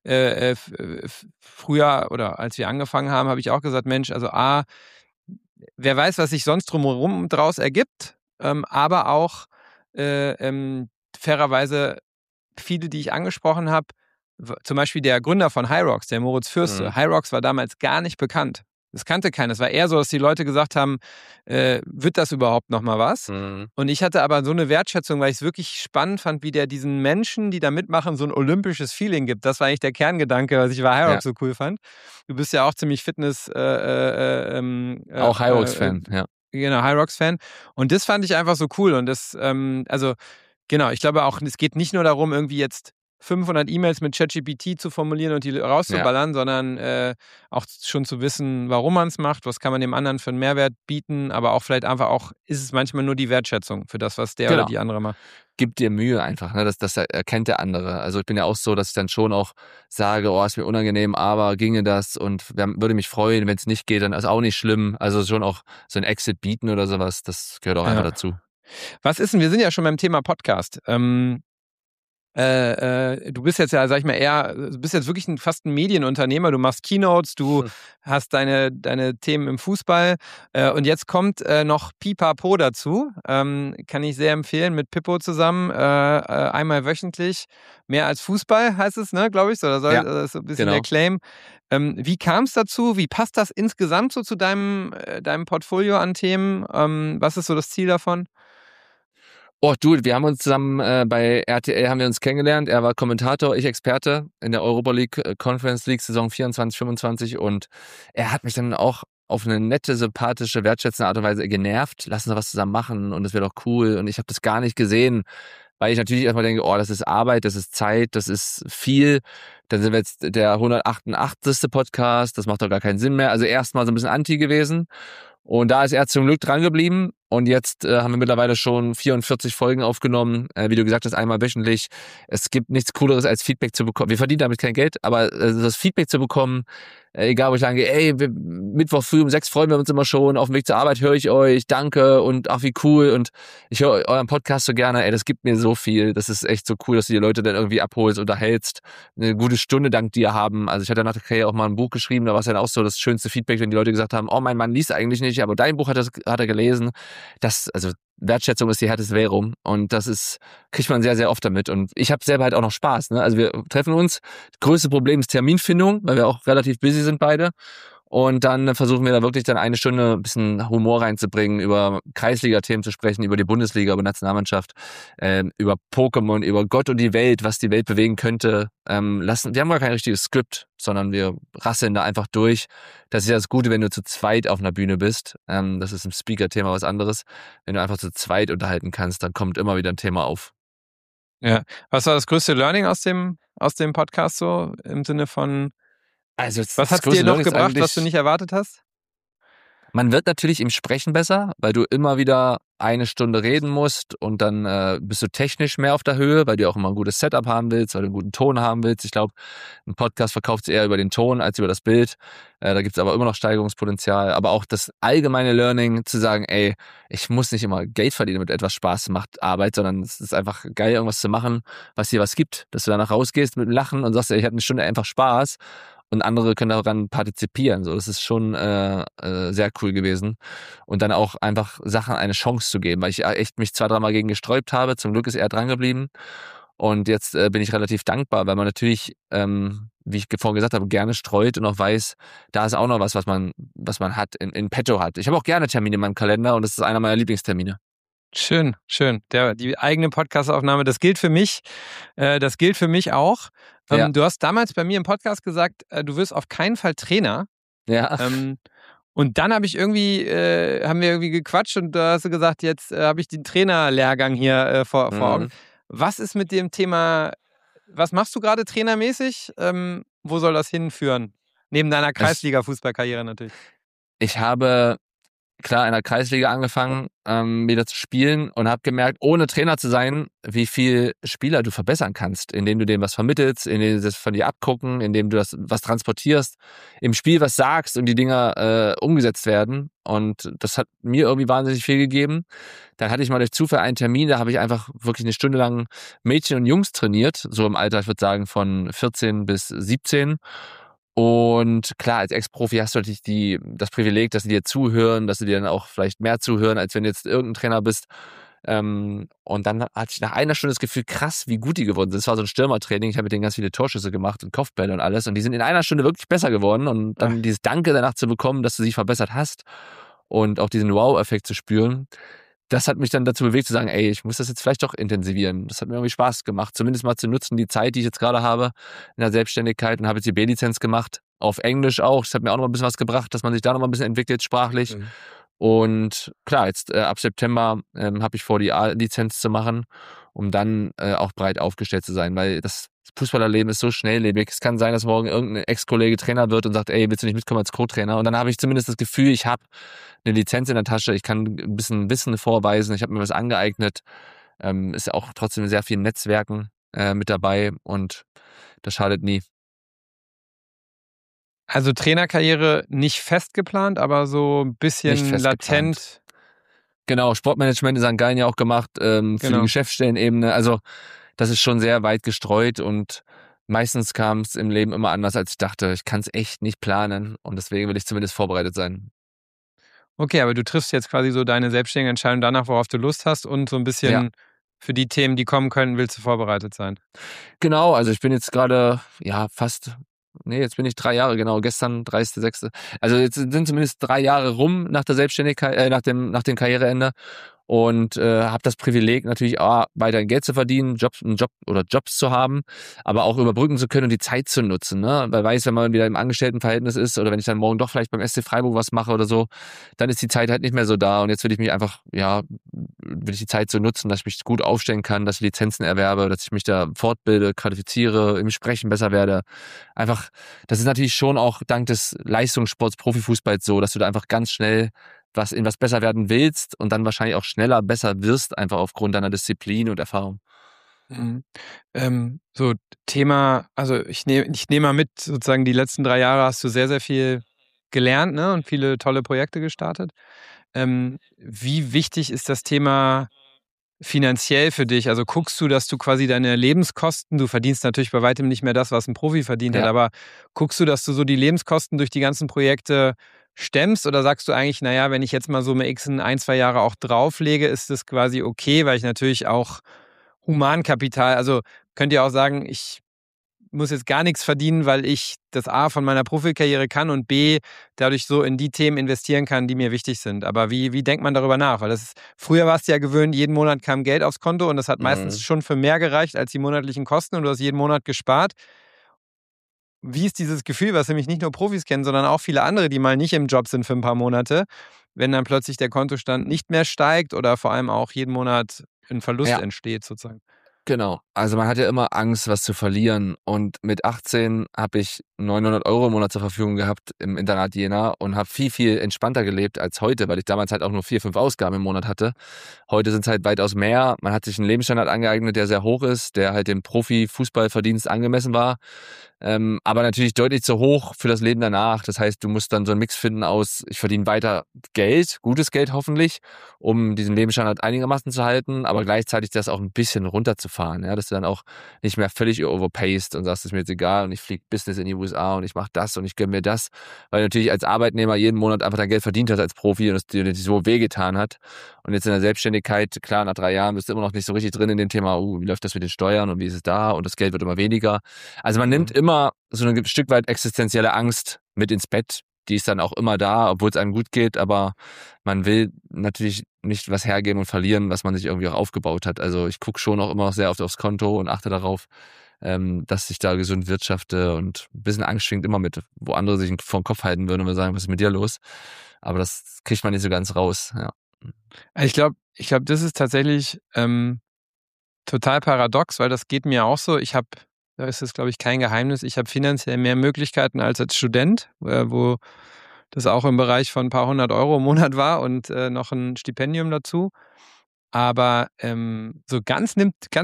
früher oder als wir angefangen haben, habe ich auch gesagt, Mensch, also wer weiß, was sich sonst drumherum draus ergibt, aber auch fairerweise viele, die ich angesprochen habe, zum Beispiel der Gründer von HYROX, der Moritz Fürste. HYROX war damals gar nicht bekannt. Das kannte keiner. Es war eher so, dass die Leute gesagt haben, wird das überhaupt nochmal was? Und ich hatte aber so eine Wertschätzung, weil ich es wirklich spannend fand, wie der diesen Menschen, die da mitmachen, so ein olympisches Feeling gibt. Das war eigentlich der Kerngedanke, was ich bei HYROX so cool fand. Du bist ja auch ziemlich Fitness... auch HYROX-Fan, ja. Genau, HYROX-Fan. Und das fand ich einfach so cool. Und das, also genau, ich glaube auch, es geht nicht nur darum, irgendwie jetzt 500 E-Mails mit ChatGPT zu formulieren und die rauszuballern, sondern auch schon zu wissen, warum man es macht, was kann man dem anderen für einen Mehrwert bieten, aber auch vielleicht einfach auch, ist es manchmal nur die Wertschätzung für das, was der oder die andere macht. Gib dir Mühe einfach, ne? Das erkennt der andere. Also ich bin ja auch so, dass ich dann schon auch sage, oh, ist mir unangenehm, aber ginge das und würde mich freuen, wenn es nicht geht, dann ist auch nicht schlimm. Also schon auch so ein Exit bieten oder sowas, das gehört auch einfach dazu. Was ist denn, wir sind ja schon beim Thema Podcast. Du bist jetzt ja, sag ich mal, du bist jetzt wirklich fast ein Medienunternehmer, du machst Keynotes, du hast deine Themen im Fußball und jetzt kommt noch Pipapo dazu, kann ich sehr empfehlen, mit Pippo zusammen, einmal wöchentlich, mehr als Fußball heißt es, ne, glaube ich, so, das ist so ein bisschen der Claim. Wie kam es dazu, wie passt das insgesamt so zu deinem Portfolio an Themen, was ist so das Ziel davon? Oh, du, wir haben uns zusammen bei RTL haben wir uns kennengelernt. Er war Kommentator, ich Experte in der Europa League Conference League Saison 24, 25 und er hat mich dann auch auf eine nette, sympathische, wertschätzende Art und Weise genervt. Lass uns was zusammen machen und das wäre doch cool. Und ich habe das gar nicht gesehen, weil ich natürlich erstmal denke, oh, das ist Arbeit, das ist Zeit, das ist viel. Dann sind wir jetzt der 188. Podcast, das macht doch gar keinen Sinn mehr. Also erstmal so ein bisschen anti gewesen. Und da ist er zum Glück dran geblieben. Und jetzt haben wir mittlerweile schon 44 Folgen aufgenommen. Wie du gesagt hast, einmal wöchentlich. Es gibt nichts Cooleres als Feedback zu bekommen. Wir verdienen damit kein Geld, aber das Feedback zu bekommen, egal wo ich sage, ey, Mittwoch früh um 6 freuen wir uns immer schon. Auf dem Weg zur Arbeit höre ich euch. Danke und ach, wie cool. Und ich höre euren Podcast so gerne. Ey, das gibt mir so viel. Das ist echt so cool, dass du die Leute dann irgendwie abholst, unterhältst. Eine gute Stunde dank dir haben. Also ich hatte nach der Karriere auch mal ein Buch geschrieben. Da war es dann auch so das schönste Feedback, wenn die Leute gesagt haben, oh, mein Mann liest eigentlich nicht, aber dein Buch hat er gelesen. Also Wertschätzung ist die härteste Währung und kriegt man sehr, sehr oft damit und ich habe selber halt auch noch Spaß. Ne? Also wir treffen uns, das größte Problem ist Terminfindung, weil wir auch relativ busy sind beide und dann versuchen wir da wirklich dann eine Stunde ein bisschen Humor reinzubringen, über Kreisliga-Themen zu sprechen, über die Bundesliga, über Nationalmannschaft, über Pokémon, über Gott und die Welt, was die Welt bewegen könnte. Wir haben gar kein richtiges Skript, sondern wir rasseln da einfach durch. Das ist ja das Gute, wenn du zu zweit auf einer Bühne bist. Das ist im Speaker-Thema was anderes. Wenn du einfach zu zweit unterhalten kannst, dann kommt immer wieder ein Thema auf. Ja. Was war das größte Learning aus dem Podcast so im Sinne von was hat es dir noch gebracht, was du nicht erwartet hast? Man wird natürlich im Sprechen besser, weil du immer wieder eine Stunde reden musst und dann bist du technisch mehr auf der Höhe, weil du auch immer ein gutes Setup haben willst, weil du einen guten Ton haben willst. Ich glaube, ein Podcast verkauft sich eher über den Ton als über das Bild. Da gibt's aber immer noch Steigerungspotenzial. Aber auch das allgemeine Learning zu sagen, ey, ich muss nicht immer Geld verdienen, damit etwas Spaß macht, Arbeit, sondern es ist einfach geil, irgendwas zu machen, was dir was gibt. Dass du danach rausgehst mit dem Lachen und sagst, ey, ich hatte eine Stunde einfach Spaß. Und andere können daran partizipieren. So, das ist schon sehr cool gewesen. Und dann auch einfach Sachen eine Chance zu geben, weil ich echt mich 2-3 Mal gegen gesträubt habe. Zum Glück ist er dran geblieben. Und jetzt bin ich relativ dankbar, weil man natürlich, wie ich vorhin gesagt habe, gerne streut und auch weiß, da ist auch noch was man hat, in petto hat. Ich habe auch gerne Termine in meinem Kalender und das ist einer meiner Lieblingstermine. Schön, schön. Die eigene Podcastaufnahme, das gilt für mich. Das gilt für mich auch. Ja. Du hast damals bei mir im Podcast gesagt, du wirst auf keinen Fall Trainer. Ja. Und dann haben wir irgendwie gequatscht und da hast du gesagt, jetzt habe ich den Trainerlehrgang hier vor Augen. Was ist mit dem Thema, was machst du gerade trainermäßig? Wo soll das hinführen? Neben deiner Kreisliga-Fußballkarriere natürlich. Ich habe klar in der Kreisliga angefangen, wieder zu spielen und habe gemerkt, ohne Trainer zu sein, wie viel Spieler du verbessern kannst, indem du denen was vermittelst, indem sie das von dir abgucken, indem du das was transportierst, im Spiel was sagst und die Dinger umgesetzt werden. Und das hat mir irgendwie wahnsinnig viel gegeben. Dann hatte ich mal durch Zufall einen Termin, da habe ich einfach wirklich eine Stunde lang Mädchen und Jungs trainiert, so im Alter, ich würde sagen, von 14 bis 17. Und klar, als Ex-Profi hast du natürlich das Privileg, dass sie dir zuhören, dass sie dir dann auch vielleicht mehr zuhören, als wenn du jetzt irgendein Trainer bist. Und dann hatte ich nach einer Stunde das Gefühl, krass, wie gut die geworden sind. Das war so ein Stürmertraining, ich habe mit denen ganz viele Torschüsse gemacht und Kopfbälle und alles. Und die sind in einer Stunde wirklich besser geworden. Und dann dieses Danke danach zu bekommen, dass du sie verbessert hast und auch diesen Wow-Effekt zu spüren, das hat mich dann dazu bewegt zu sagen, ey, ich muss das jetzt vielleicht doch intensivieren. Das hat mir irgendwie Spaß gemacht, zumindest mal zu nutzen, die Zeit, die ich jetzt gerade habe in der Selbstständigkeit, und habe jetzt die B-Lizenz gemacht, auf Englisch auch. Das hat mir auch noch ein bisschen was gebracht, dass man sich da noch mal ein bisschen entwickelt sprachlich. Mhm. Und klar, jetzt ab September habe ich vor, die A-Lizenz zu machen, um dann auch breit aufgestellt zu sein, weil das Fußballerleben ist so schnelllebig. Es kann sein, dass morgen irgendein Ex-Kollege Trainer wird und sagt, ey, willst du nicht mitkommen als Co-Trainer? Und dann habe ich zumindest das Gefühl, ich habe eine Lizenz in der Tasche, ich kann ein bisschen Wissen vorweisen, ich habe mir was angeeignet. Ist ja auch trotzdem sehr viel Netzwerken mit dabei und das schadet nie. Also Trainerkarriere nicht fest geplant, aber so ein bisschen latent. Genau, Sportmanagement ist an Geilen ja auch gemacht, für die Geschäftsstellenebene. Also das ist schon sehr weit gestreut und meistens kam es im Leben immer anders, als ich dachte. Ich kann es echt nicht planen und deswegen will ich zumindest vorbereitet sein. Okay, aber du triffst jetzt quasi so deine selbstständige Entscheidung danach, worauf du Lust hast und so ein bisschen für die Themen, die kommen können, willst du vorbereitet sein. Genau, also ich bin jetzt gerade, jetzt bin ich 3 Jahre, genau, gestern 30.06. Also jetzt sind zumindest 3 Jahre rum nach der Selbstständigkeit, nach dem Karriereende und habe das Privileg natürlich auch weiter Geld zu verdienen, Jobs zu haben, aber auch überbrücken zu können und die Zeit zu nutzen, ne? Weil weiß, wenn man wieder im Angestelltenverhältnis ist oder wenn ich dann morgen doch vielleicht beim SC Freiburg was mache oder so, dann ist die Zeit halt nicht mehr so da und jetzt will ich die Zeit so nutzen, dass ich mich gut aufstellen kann, dass ich Lizenzen erwerbe, dass ich mich da fortbilde, qualifiziere, im Sprechen besser werde. Einfach, das ist natürlich schon auch dank des Leistungssports, Profifußballs so, dass du da einfach ganz schnell in was besser werden willst und dann wahrscheinlich auch schneller besser wirst, einfach aufgrund deiner Disziplin und Erfahrung. Mhm. So Thema, also ich nehme mal mit, sozusagen die letzten 3 Jahre hast du sehr, sehr viel gelernt, ne, und viele tolle Projekte gestartet. Wie wichtig ist das Thema finanziell für dich? Also guckst du, dass du quasi deine Lebenskosten, du verdienst natürlich bei weitem nicht mehr das, was ein Profi verdient hat, aber guckst du, dass du so die Lebenskosten durch die ganzen Projekte stemmst oder sagst du eigentlich, naja, wenn ich jetzt mal so mit X 1-2 Jahre auch drauflege, ist das quasi okay, weil ich natürlich auch Humankapital, also könnt ihr auch sagen, ich muss jetzt gar nichts verdienen, weil ich das A von meiner Profikarriere kann und B dadurch so in die Themen investieren kann, die mir wichtig sind. Aber wie denkt man darüber nach? Weil früher warst du ja gewöhnt, jeden Monat kam Geld aufs Konto und das hat meistens schon für mehr gereicht als die monatlichen Kosten und du hast jeden Monat gespart. Wie ist dieses Gefühl, was nämlich nicht nur Profis kennen, sondern auch viele andere, die mal nicht im Job sind für ein paar Monate, wenn dann plötzlich der Kontostand nicht mehr steigt oder vor allem auch jeden Monat ein Verlust entsteht sozusagen? Genau. Also man hat ja immer Angst, was zu verlieren. Und mit 18 habe ich 900 € im Monat zur Verfügung gehabt im Internat Jena und habe viel, viel entspannter gelebt als heute, weil ich damals halt auch nur 4, 5 Ausgaben im Monat hatte. Heute sind es halt weitaus mehr. Man hat sich einen Lebensstandard angeeignet, der sehr hoch ist, der halt dem Profi-Fußballverdienst angemessen war. Aber natürlich deutlich zu hoch für das Leben danach. Das heißt, du musst dann so einen Mix finden aus, ich verdiene weiter Geld, gutes Geld hoffentlich, um diesen Lebensstandard einigermaßen zu halten, aber gleichzeitig das auch ein bisschen runterzufahren, ja, dass du dann auch nicht mehr völlig overpaced und sagst, ist mir jetzt egal und ich fliege Business in die USA und ich mache das und ich gönne mir das, weil du natürlich als Arbeitnehmer jeden Monat einfach dein Geld verdient hast als Profi und es dir so wehgetan hat. Und jetzt in der Selbstständigkeit, klar, nach 3 Jahren bist du immer noch nicht so richtig drin in dem Thema, wie läuft das mit den Steuern und wie ist es da und das Geld wird immer weniger. Also man nimmt immer so ein Stück weit existenzielle Angst mit ins Bett. Die ist dann auch immer da, obwohl es einem gut geht, aber man will natürlich nicht was hergeben und verlieren, was man sich irgendwie auch aufgebaut hat. Also ich gucke schon auch immer noch sehr oft aufs Konto und achte darauf, dass ich da gesund wirtschafte und ein bisschen Angst schwingt immer mit, wo andere sich vor den Kopf halten würden und sagen, was ist mit dir los? Aber das kriegt man nicht so ganz raus, ja. Ich glaube, das ist tatsächlich total paradox, weil das geht mir auch so. Da ist es, glaube ich, kein Geheimnis. Ich habe finanziell mehr Möglichkeiten als Student, wo das auch im Bereich von ein paar 100 € im Monat war und noch ein Stipendium dazu. Aber so ganz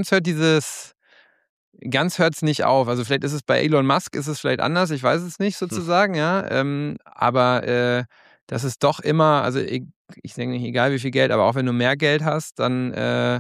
hört es nicht auf. Also vielleicht ist es bei Elon Musk ist es vielleicht anders, ich weiß es nicht sozusagen, ja. Aber das ist doch immer, also ich denke nicht, egal wie viel Geld, aber auch wenn du mehr Geld hast, dann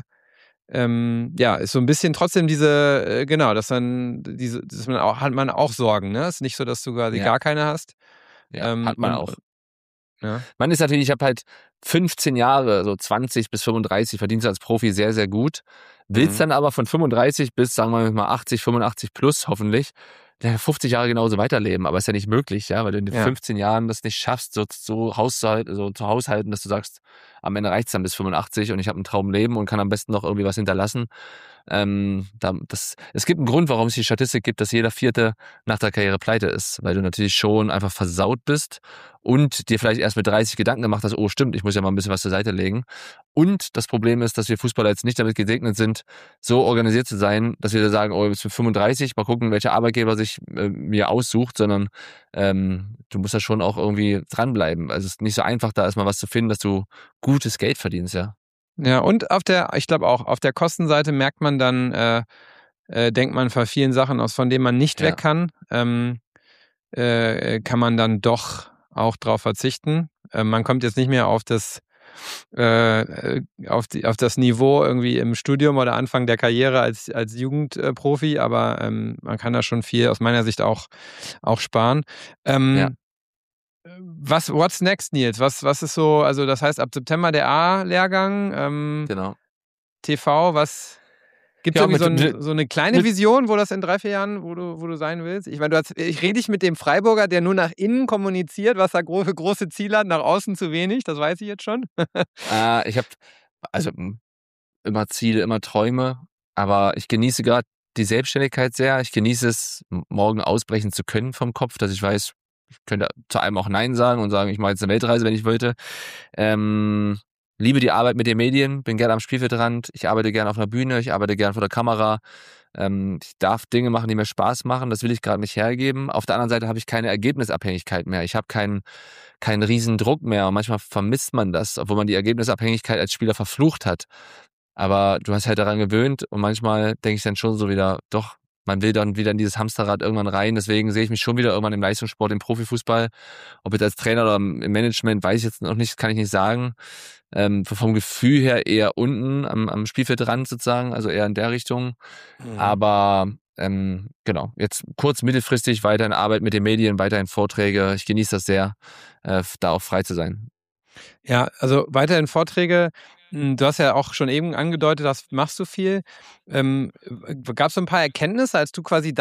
ist so ein bisschen trotzdem genau, dass man auch, hat man auch Sorgen, ne? Ist nicht so, dass du quasi gar keine hast. Ja, hat man Und auch. ja. Man ist natürlich, ich habe halt 15 Jahre, so 20 bis 35, verdienst du als Profi sehr, sehr gut. Willst dann aber von 35 bis, sagen wir mal, 80, 85 plus hoffentlich, 50 Jahre genauso weiterleben. Aber ist ja nicht möglich, ja, weil du in den 15 Jahren das nicht schaffst, so zu haushalten, dass du sagst, am Ende reicht's dann bis 85 und ich habe ein Traumleben und kann am besten noch irgendwie was hinterlassen. Es gibt einen Grund, warum es die Statistik gibt, dass jeder Vierte nach der Karriere pleite ist, weil du natürlich schon einfach versaut bist und dir vielleicht erst mit 30 Gedanken gemacht hast, oh stimmt, ich muss ja mal ein bisschen was zur Seite legen. Und das Problem ist, dass wir Fußballer jetzt nicht damit gesegnet sind, so organisiert zu sein, dass wir sagen, oh, bis 35, mal gucken, welcher Arbeitgeber sich mir aussucht, sondern du musst da schon auch irgendwie dranbleiben. Also es ist nicht so einfach, da erstmal was zu finden, dass du gutes Geld verdienst, ja. Ja, und ich glaube auch, auf der Kostenseite merkt man dann, denkt man bei vielen Sachen aus, von denen man nicht weg kann, kann man dann doch auch drauf verzichten. Man kommt jetzt nicht mehr auf das Niveau irgendwie im Studium oder Anfang der Karriere als Jugendprofi, aber man kann da schon viel aus meiner Sicht auch sparen. What's next, Nils? Was ist so, also das heißt ab September der A-Lehrgang, Genau. TV, was gibt es irgendwie so eine kleine Vision, wo das in 3, 4 Jahren, wo du sein willst? Ich meine, ich rede nicht mit dem Freiburger, der nur nach innen kommuniziert, was er für große Ziele hat, nach außen zu wenig, das weiß ich jetzt schon. Ich habe also immer Ziele, immer Träume, aber ich genieße gerade die Selbstständigkeit sehr. Ich genieße es, morgen ausbrechen zu können vom Kopf, dass ich weiß, ich könnte zu einem auch Nein sagen und sagen, ich mache jetzt eine Weltreise, wenn ich wollte. Liebe die Arbeit mit den Medien, bin gerne am Spielfeldrand, ich arbeite gerne auf einer Bühne, ich arbeite gerne vor der Kamera. Ich darf Dinge machen, die mir Spaß machen, das will ich gerade nicht hergeben. Auf der anderen Seite habe ich keine Ergebnisabhängigkeit mehr. Ich habe keinen riesen Druck mehr und manchmal vermisst man das, obwohl man die Ergebnisabhängigkeit als Spieler verflucht hat. Aber du hast halt daran gewöhnt und manchmal denke ich dann schon so wieder, doch, man will dann wieder in dieses Hamsterrad irgendwann rein. Deswegen sehe ich mich schon wieder irgendwann im Leistungssport, im Profifußball. Ob jetzt als Trainer oder im Management, weiß ich jetzt noch nicht, kann ich nicht sagen. Vom Gefühl her eher unten am Spielfeldrand sozusagen, also eher in der Richtung. Aber genau, jetzt kurz, mittelfristig weiterhin Arbeit mit den Medien, weiterhin Vorträge. Ich genieße das sehr, da auch frei zu sein. Ja, also weiterhin Vorträge. Du hast ja auch schon eben angedeutet, das machst du viel. Gab es so ein paar Erkenntnisse, als du quasi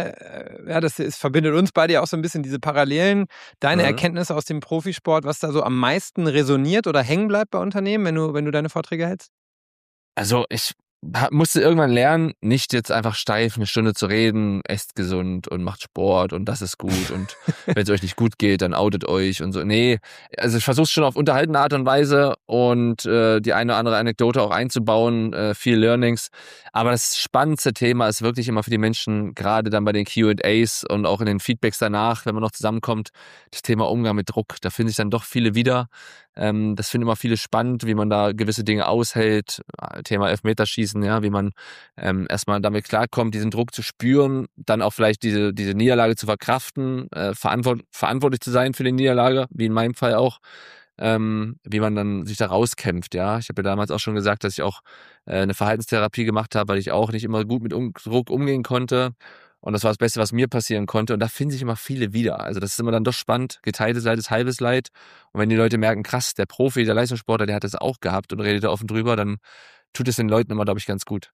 das verbindet uns beide ja auch so ein bisschen diese Parallelen, deine Erkenntnisse aus dem Profisport, was da so am meisten resoniert oder hängen bleibt bei Unternehmen, wenn du deine Vorträge hältst? Also ich musste irgendwann lernen, nicht jetzt einfach steif eine Stunde zu reden, esst gesund und macht Sport und das ist gut und wenn es euch nicht gut geht, dann outet euch und so. Nee, also ich versuche es schon auf unterhaltende Art und Weise und die eine oder andere Anekdote auch einzubauen, viel Learnings. Aber das spannendste Thema ist wirklich immer für die Menschen, gerade dann bei den Q&As und auch in den Feedbacks danach, wenn man noch zusammenkommt, das Thema Umgang mit Druck. Da finden sich dann doch viele wieder. Das finden immer viele spannend, wie man da gewisse Dinge aushält. Thema Elfmeterschießen, ja, wie man erstmal damit klarkommt, diesen Druck zu spüren, dann auch vielleicht diese Niederlage zu verkraften, verantwortlich zu sein für die Niederlage, wie in meinem Fall auch, wie man dann sich da rauskämpft, ja. Ich habe ja damals auch schon gesagt, dass ich auch eine Verhaltenstherapie gemacht habe, weil ich auch nicht immer gut mit Druck umgehen konnte. Und das war das Beste, was mir passieren konnte. Und da finden sich immer viele wieder. Also das ist immer dann doch spannend. Geteiltes Leid ist halbes Leid. Und wenn die Leute merken, krass, der Profi, der Leistungssportler, der hat das auch gehabt und redet da offen drüber, dann tut es den Leuten immer, glaube ich, ganz gut.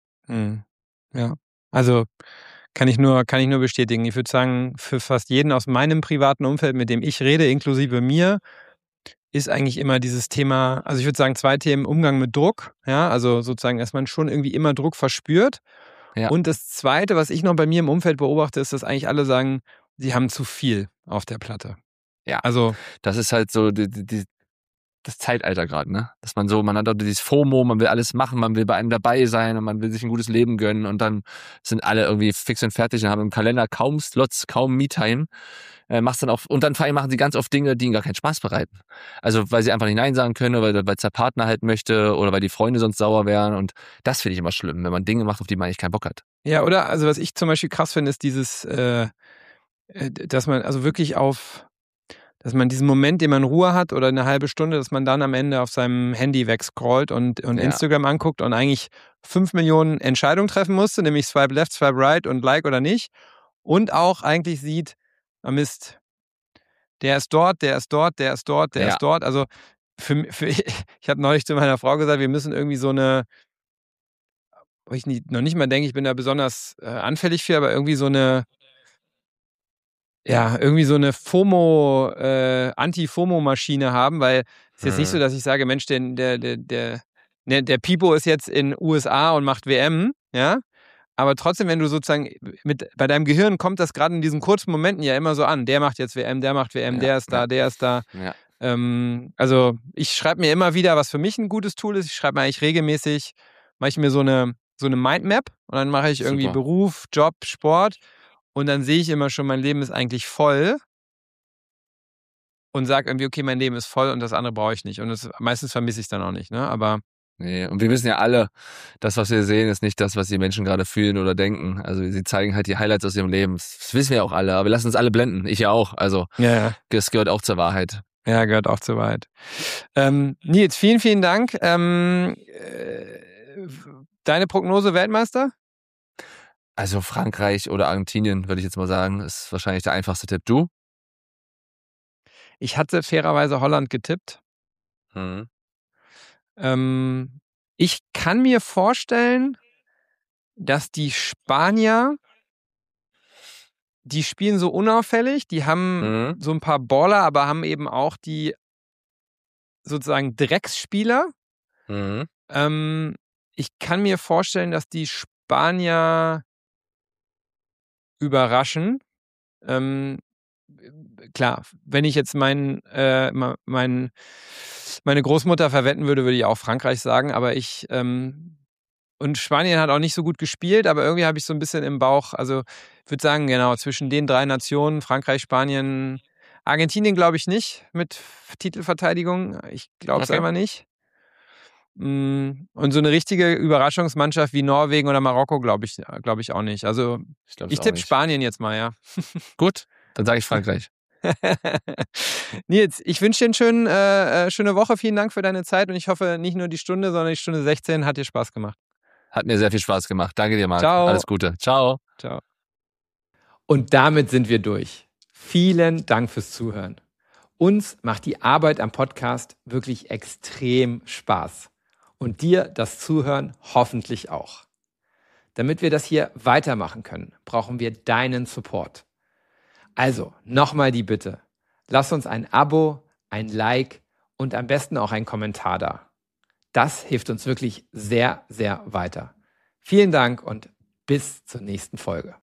Ja, also kann ich nur bestätigen. Ich würde sagen, für fast jeden aus meinem privaten Umfeld, mit dem ich rede, inklusive mir, ist eigentlich immer dieses Thema, also ich würde sagen 2 Themen, Umgang mit Druck, ja, also sozusagen, dass man schon irgendwie immer Druck verspürt. Ja. Und das Zweite, was ich noch bei mir im Umfeld beobachte, ist, dass eigentlich alle sagen, sie haben zu viel auf der Platte. Ja, also das ist halt so das Zeitalter gerade, ne? Dass man hat auch dieses FOMO, man will alles machen, man will bei einem dabei sein und man will sich ein gutes Leben gönnen und dann sind alle irgendwie fix und fertig und haben im Kalender kaum Slots, kaum Me-Time. Machst dann auch, und dann vor allem machen sie ganz oft Dinge, die ihnen gar keinen Spaß bereiten. Also weil sie einfach nicht Nein sagen können, weil es der Partner halt möchte oder weil die Freunde sonst sauer wären. Und das finde ich immer schlimm, wenn man Dinge macht, auf die man eigentlich keinen Bock hat. Ja, oder? Also was ich zum Beispiel krass finde, ist dieses, dass man also wirklich dass man diesen Moment, den man Ruhe hat oder eine halbe Stunde, dass man dann am Ende auf seinem Handy wegscrollt und Instagram anguckt und eigentlich 5 Millionen Entscheidungen treffen musste, nämlich Swipe Left, Swipe Right und Like oder nicht. Und auch eigentlich sieht, Mist, der ist dort, der ist dort, der ist dort, der ist dort. Also ich habe neulich zu meiner Frau gesagt, wir müssen irgendwie so eine, wo ich noch nicht mal denke, ich bin da besonders anfällig für, aber irgendwie so eine FOMO, Anti-FOMO-Maschine haben, weil es ist jetzt nicht so, dass ich sage, Mensch, der Pipo ist jetzt in USA und macht WM, ja. Aber trotzdem, wenn du sozusagen bei deinem Gehirn kommt das gerade in diesen kurzen Momenten ja immer so an. Der macht jetzt WM, der macht WM, der ist da, der ist da. Ja. Also ich schreibe mir immer wieder, was für mich ein gutes Tool ist. Ich schreibe mir eigentlich regelmäßig, mache ich mir so eine Mindmap und dann mache ich irgendwie Beruf, Job, Sport. Und dann sehe ich immer schon, mein Leben ist eigentlich voll und sage irgendwie, okay, mein Leben ist voll und das andere brauche ich nicht. Und meistens vermisse ich es dann auch nicht, ne? Aber nee, und wir wissen ja alle, das, was wir sehen, ist nicht das, was die Menschen gerade fühlen oder denken. Also sie zeigen halt die Highlights aus ihrem Leben. Das wissen wir auch alle, aber wir lassen uns alle blenden. Ich ja auch. Also das gehört auch zur Wahrheit. Ja, gehört auch zur Wahrheit. Nils, vielen, vielen Dank. Deine Prognose Weltmeister? Also Frankreich oder Argentinien, würde ich jetzt mal sagen, ist wahrscheinlich der einfachste Tipp. Du? Ich hatte fairerweise Holland getippt. Ich kann mir vorstellen, dass die Spanier, die spielen so unauffällig, die haben so ein paar Baller, aber haben eben auch die sozusagen Drecksspieler. Ich kann mir vorstellen, dass die Spanier überraschen. Klar, wenn ich jetzt meine Großmutter verwetten würde, würde ich auch Frankreich sagen, aber und Spanien hat auch nicht so gut gespielt, aber irgendwie habe ich so ein bisschen im Bauch, also ich würde sagen, genau, zwischen den 3 Nationen, Frankreich, Spanien, Argentinien glaube ich nicht mit Titelverteidigung, ich glaube es einfach nicht. Und so eine richtige Überraschungsmannschaft wie Norwegen oder Marokko glaube ich auch nicht. Also ich tippe Spanien jetzt mal, ja. Gut, dann sage ich Frankreich. Nils, ich wünsche dir eine schöne Woche. Vielen Dank für deine Zeit und ich hoffe, nicht nur die Stunde, sondern die Stunde 16 hat dir Spaß gemacht. Hat mir sehr viel Spaß gemacht. Danke dir, Marc. Ciao. Alles Gute. Ciao. Ciao. Und damit sind wir durch. Vielen Dank fürs Zuhören. Uns macht die Arbeit am Podcast wirklich extrem Spaß. Und dir das Zuhören hoffentlich auch. Damit wir das hier weitermachen können, brauchen wir deinen Support. Also, nochmal die Bitte. Lass uns ein Abo, ein Like und am besten auch einen Kommentar da. Das hilft uns wirklich sehr, sehr weiter. Vielen Dank und bis zur nächsten Folge.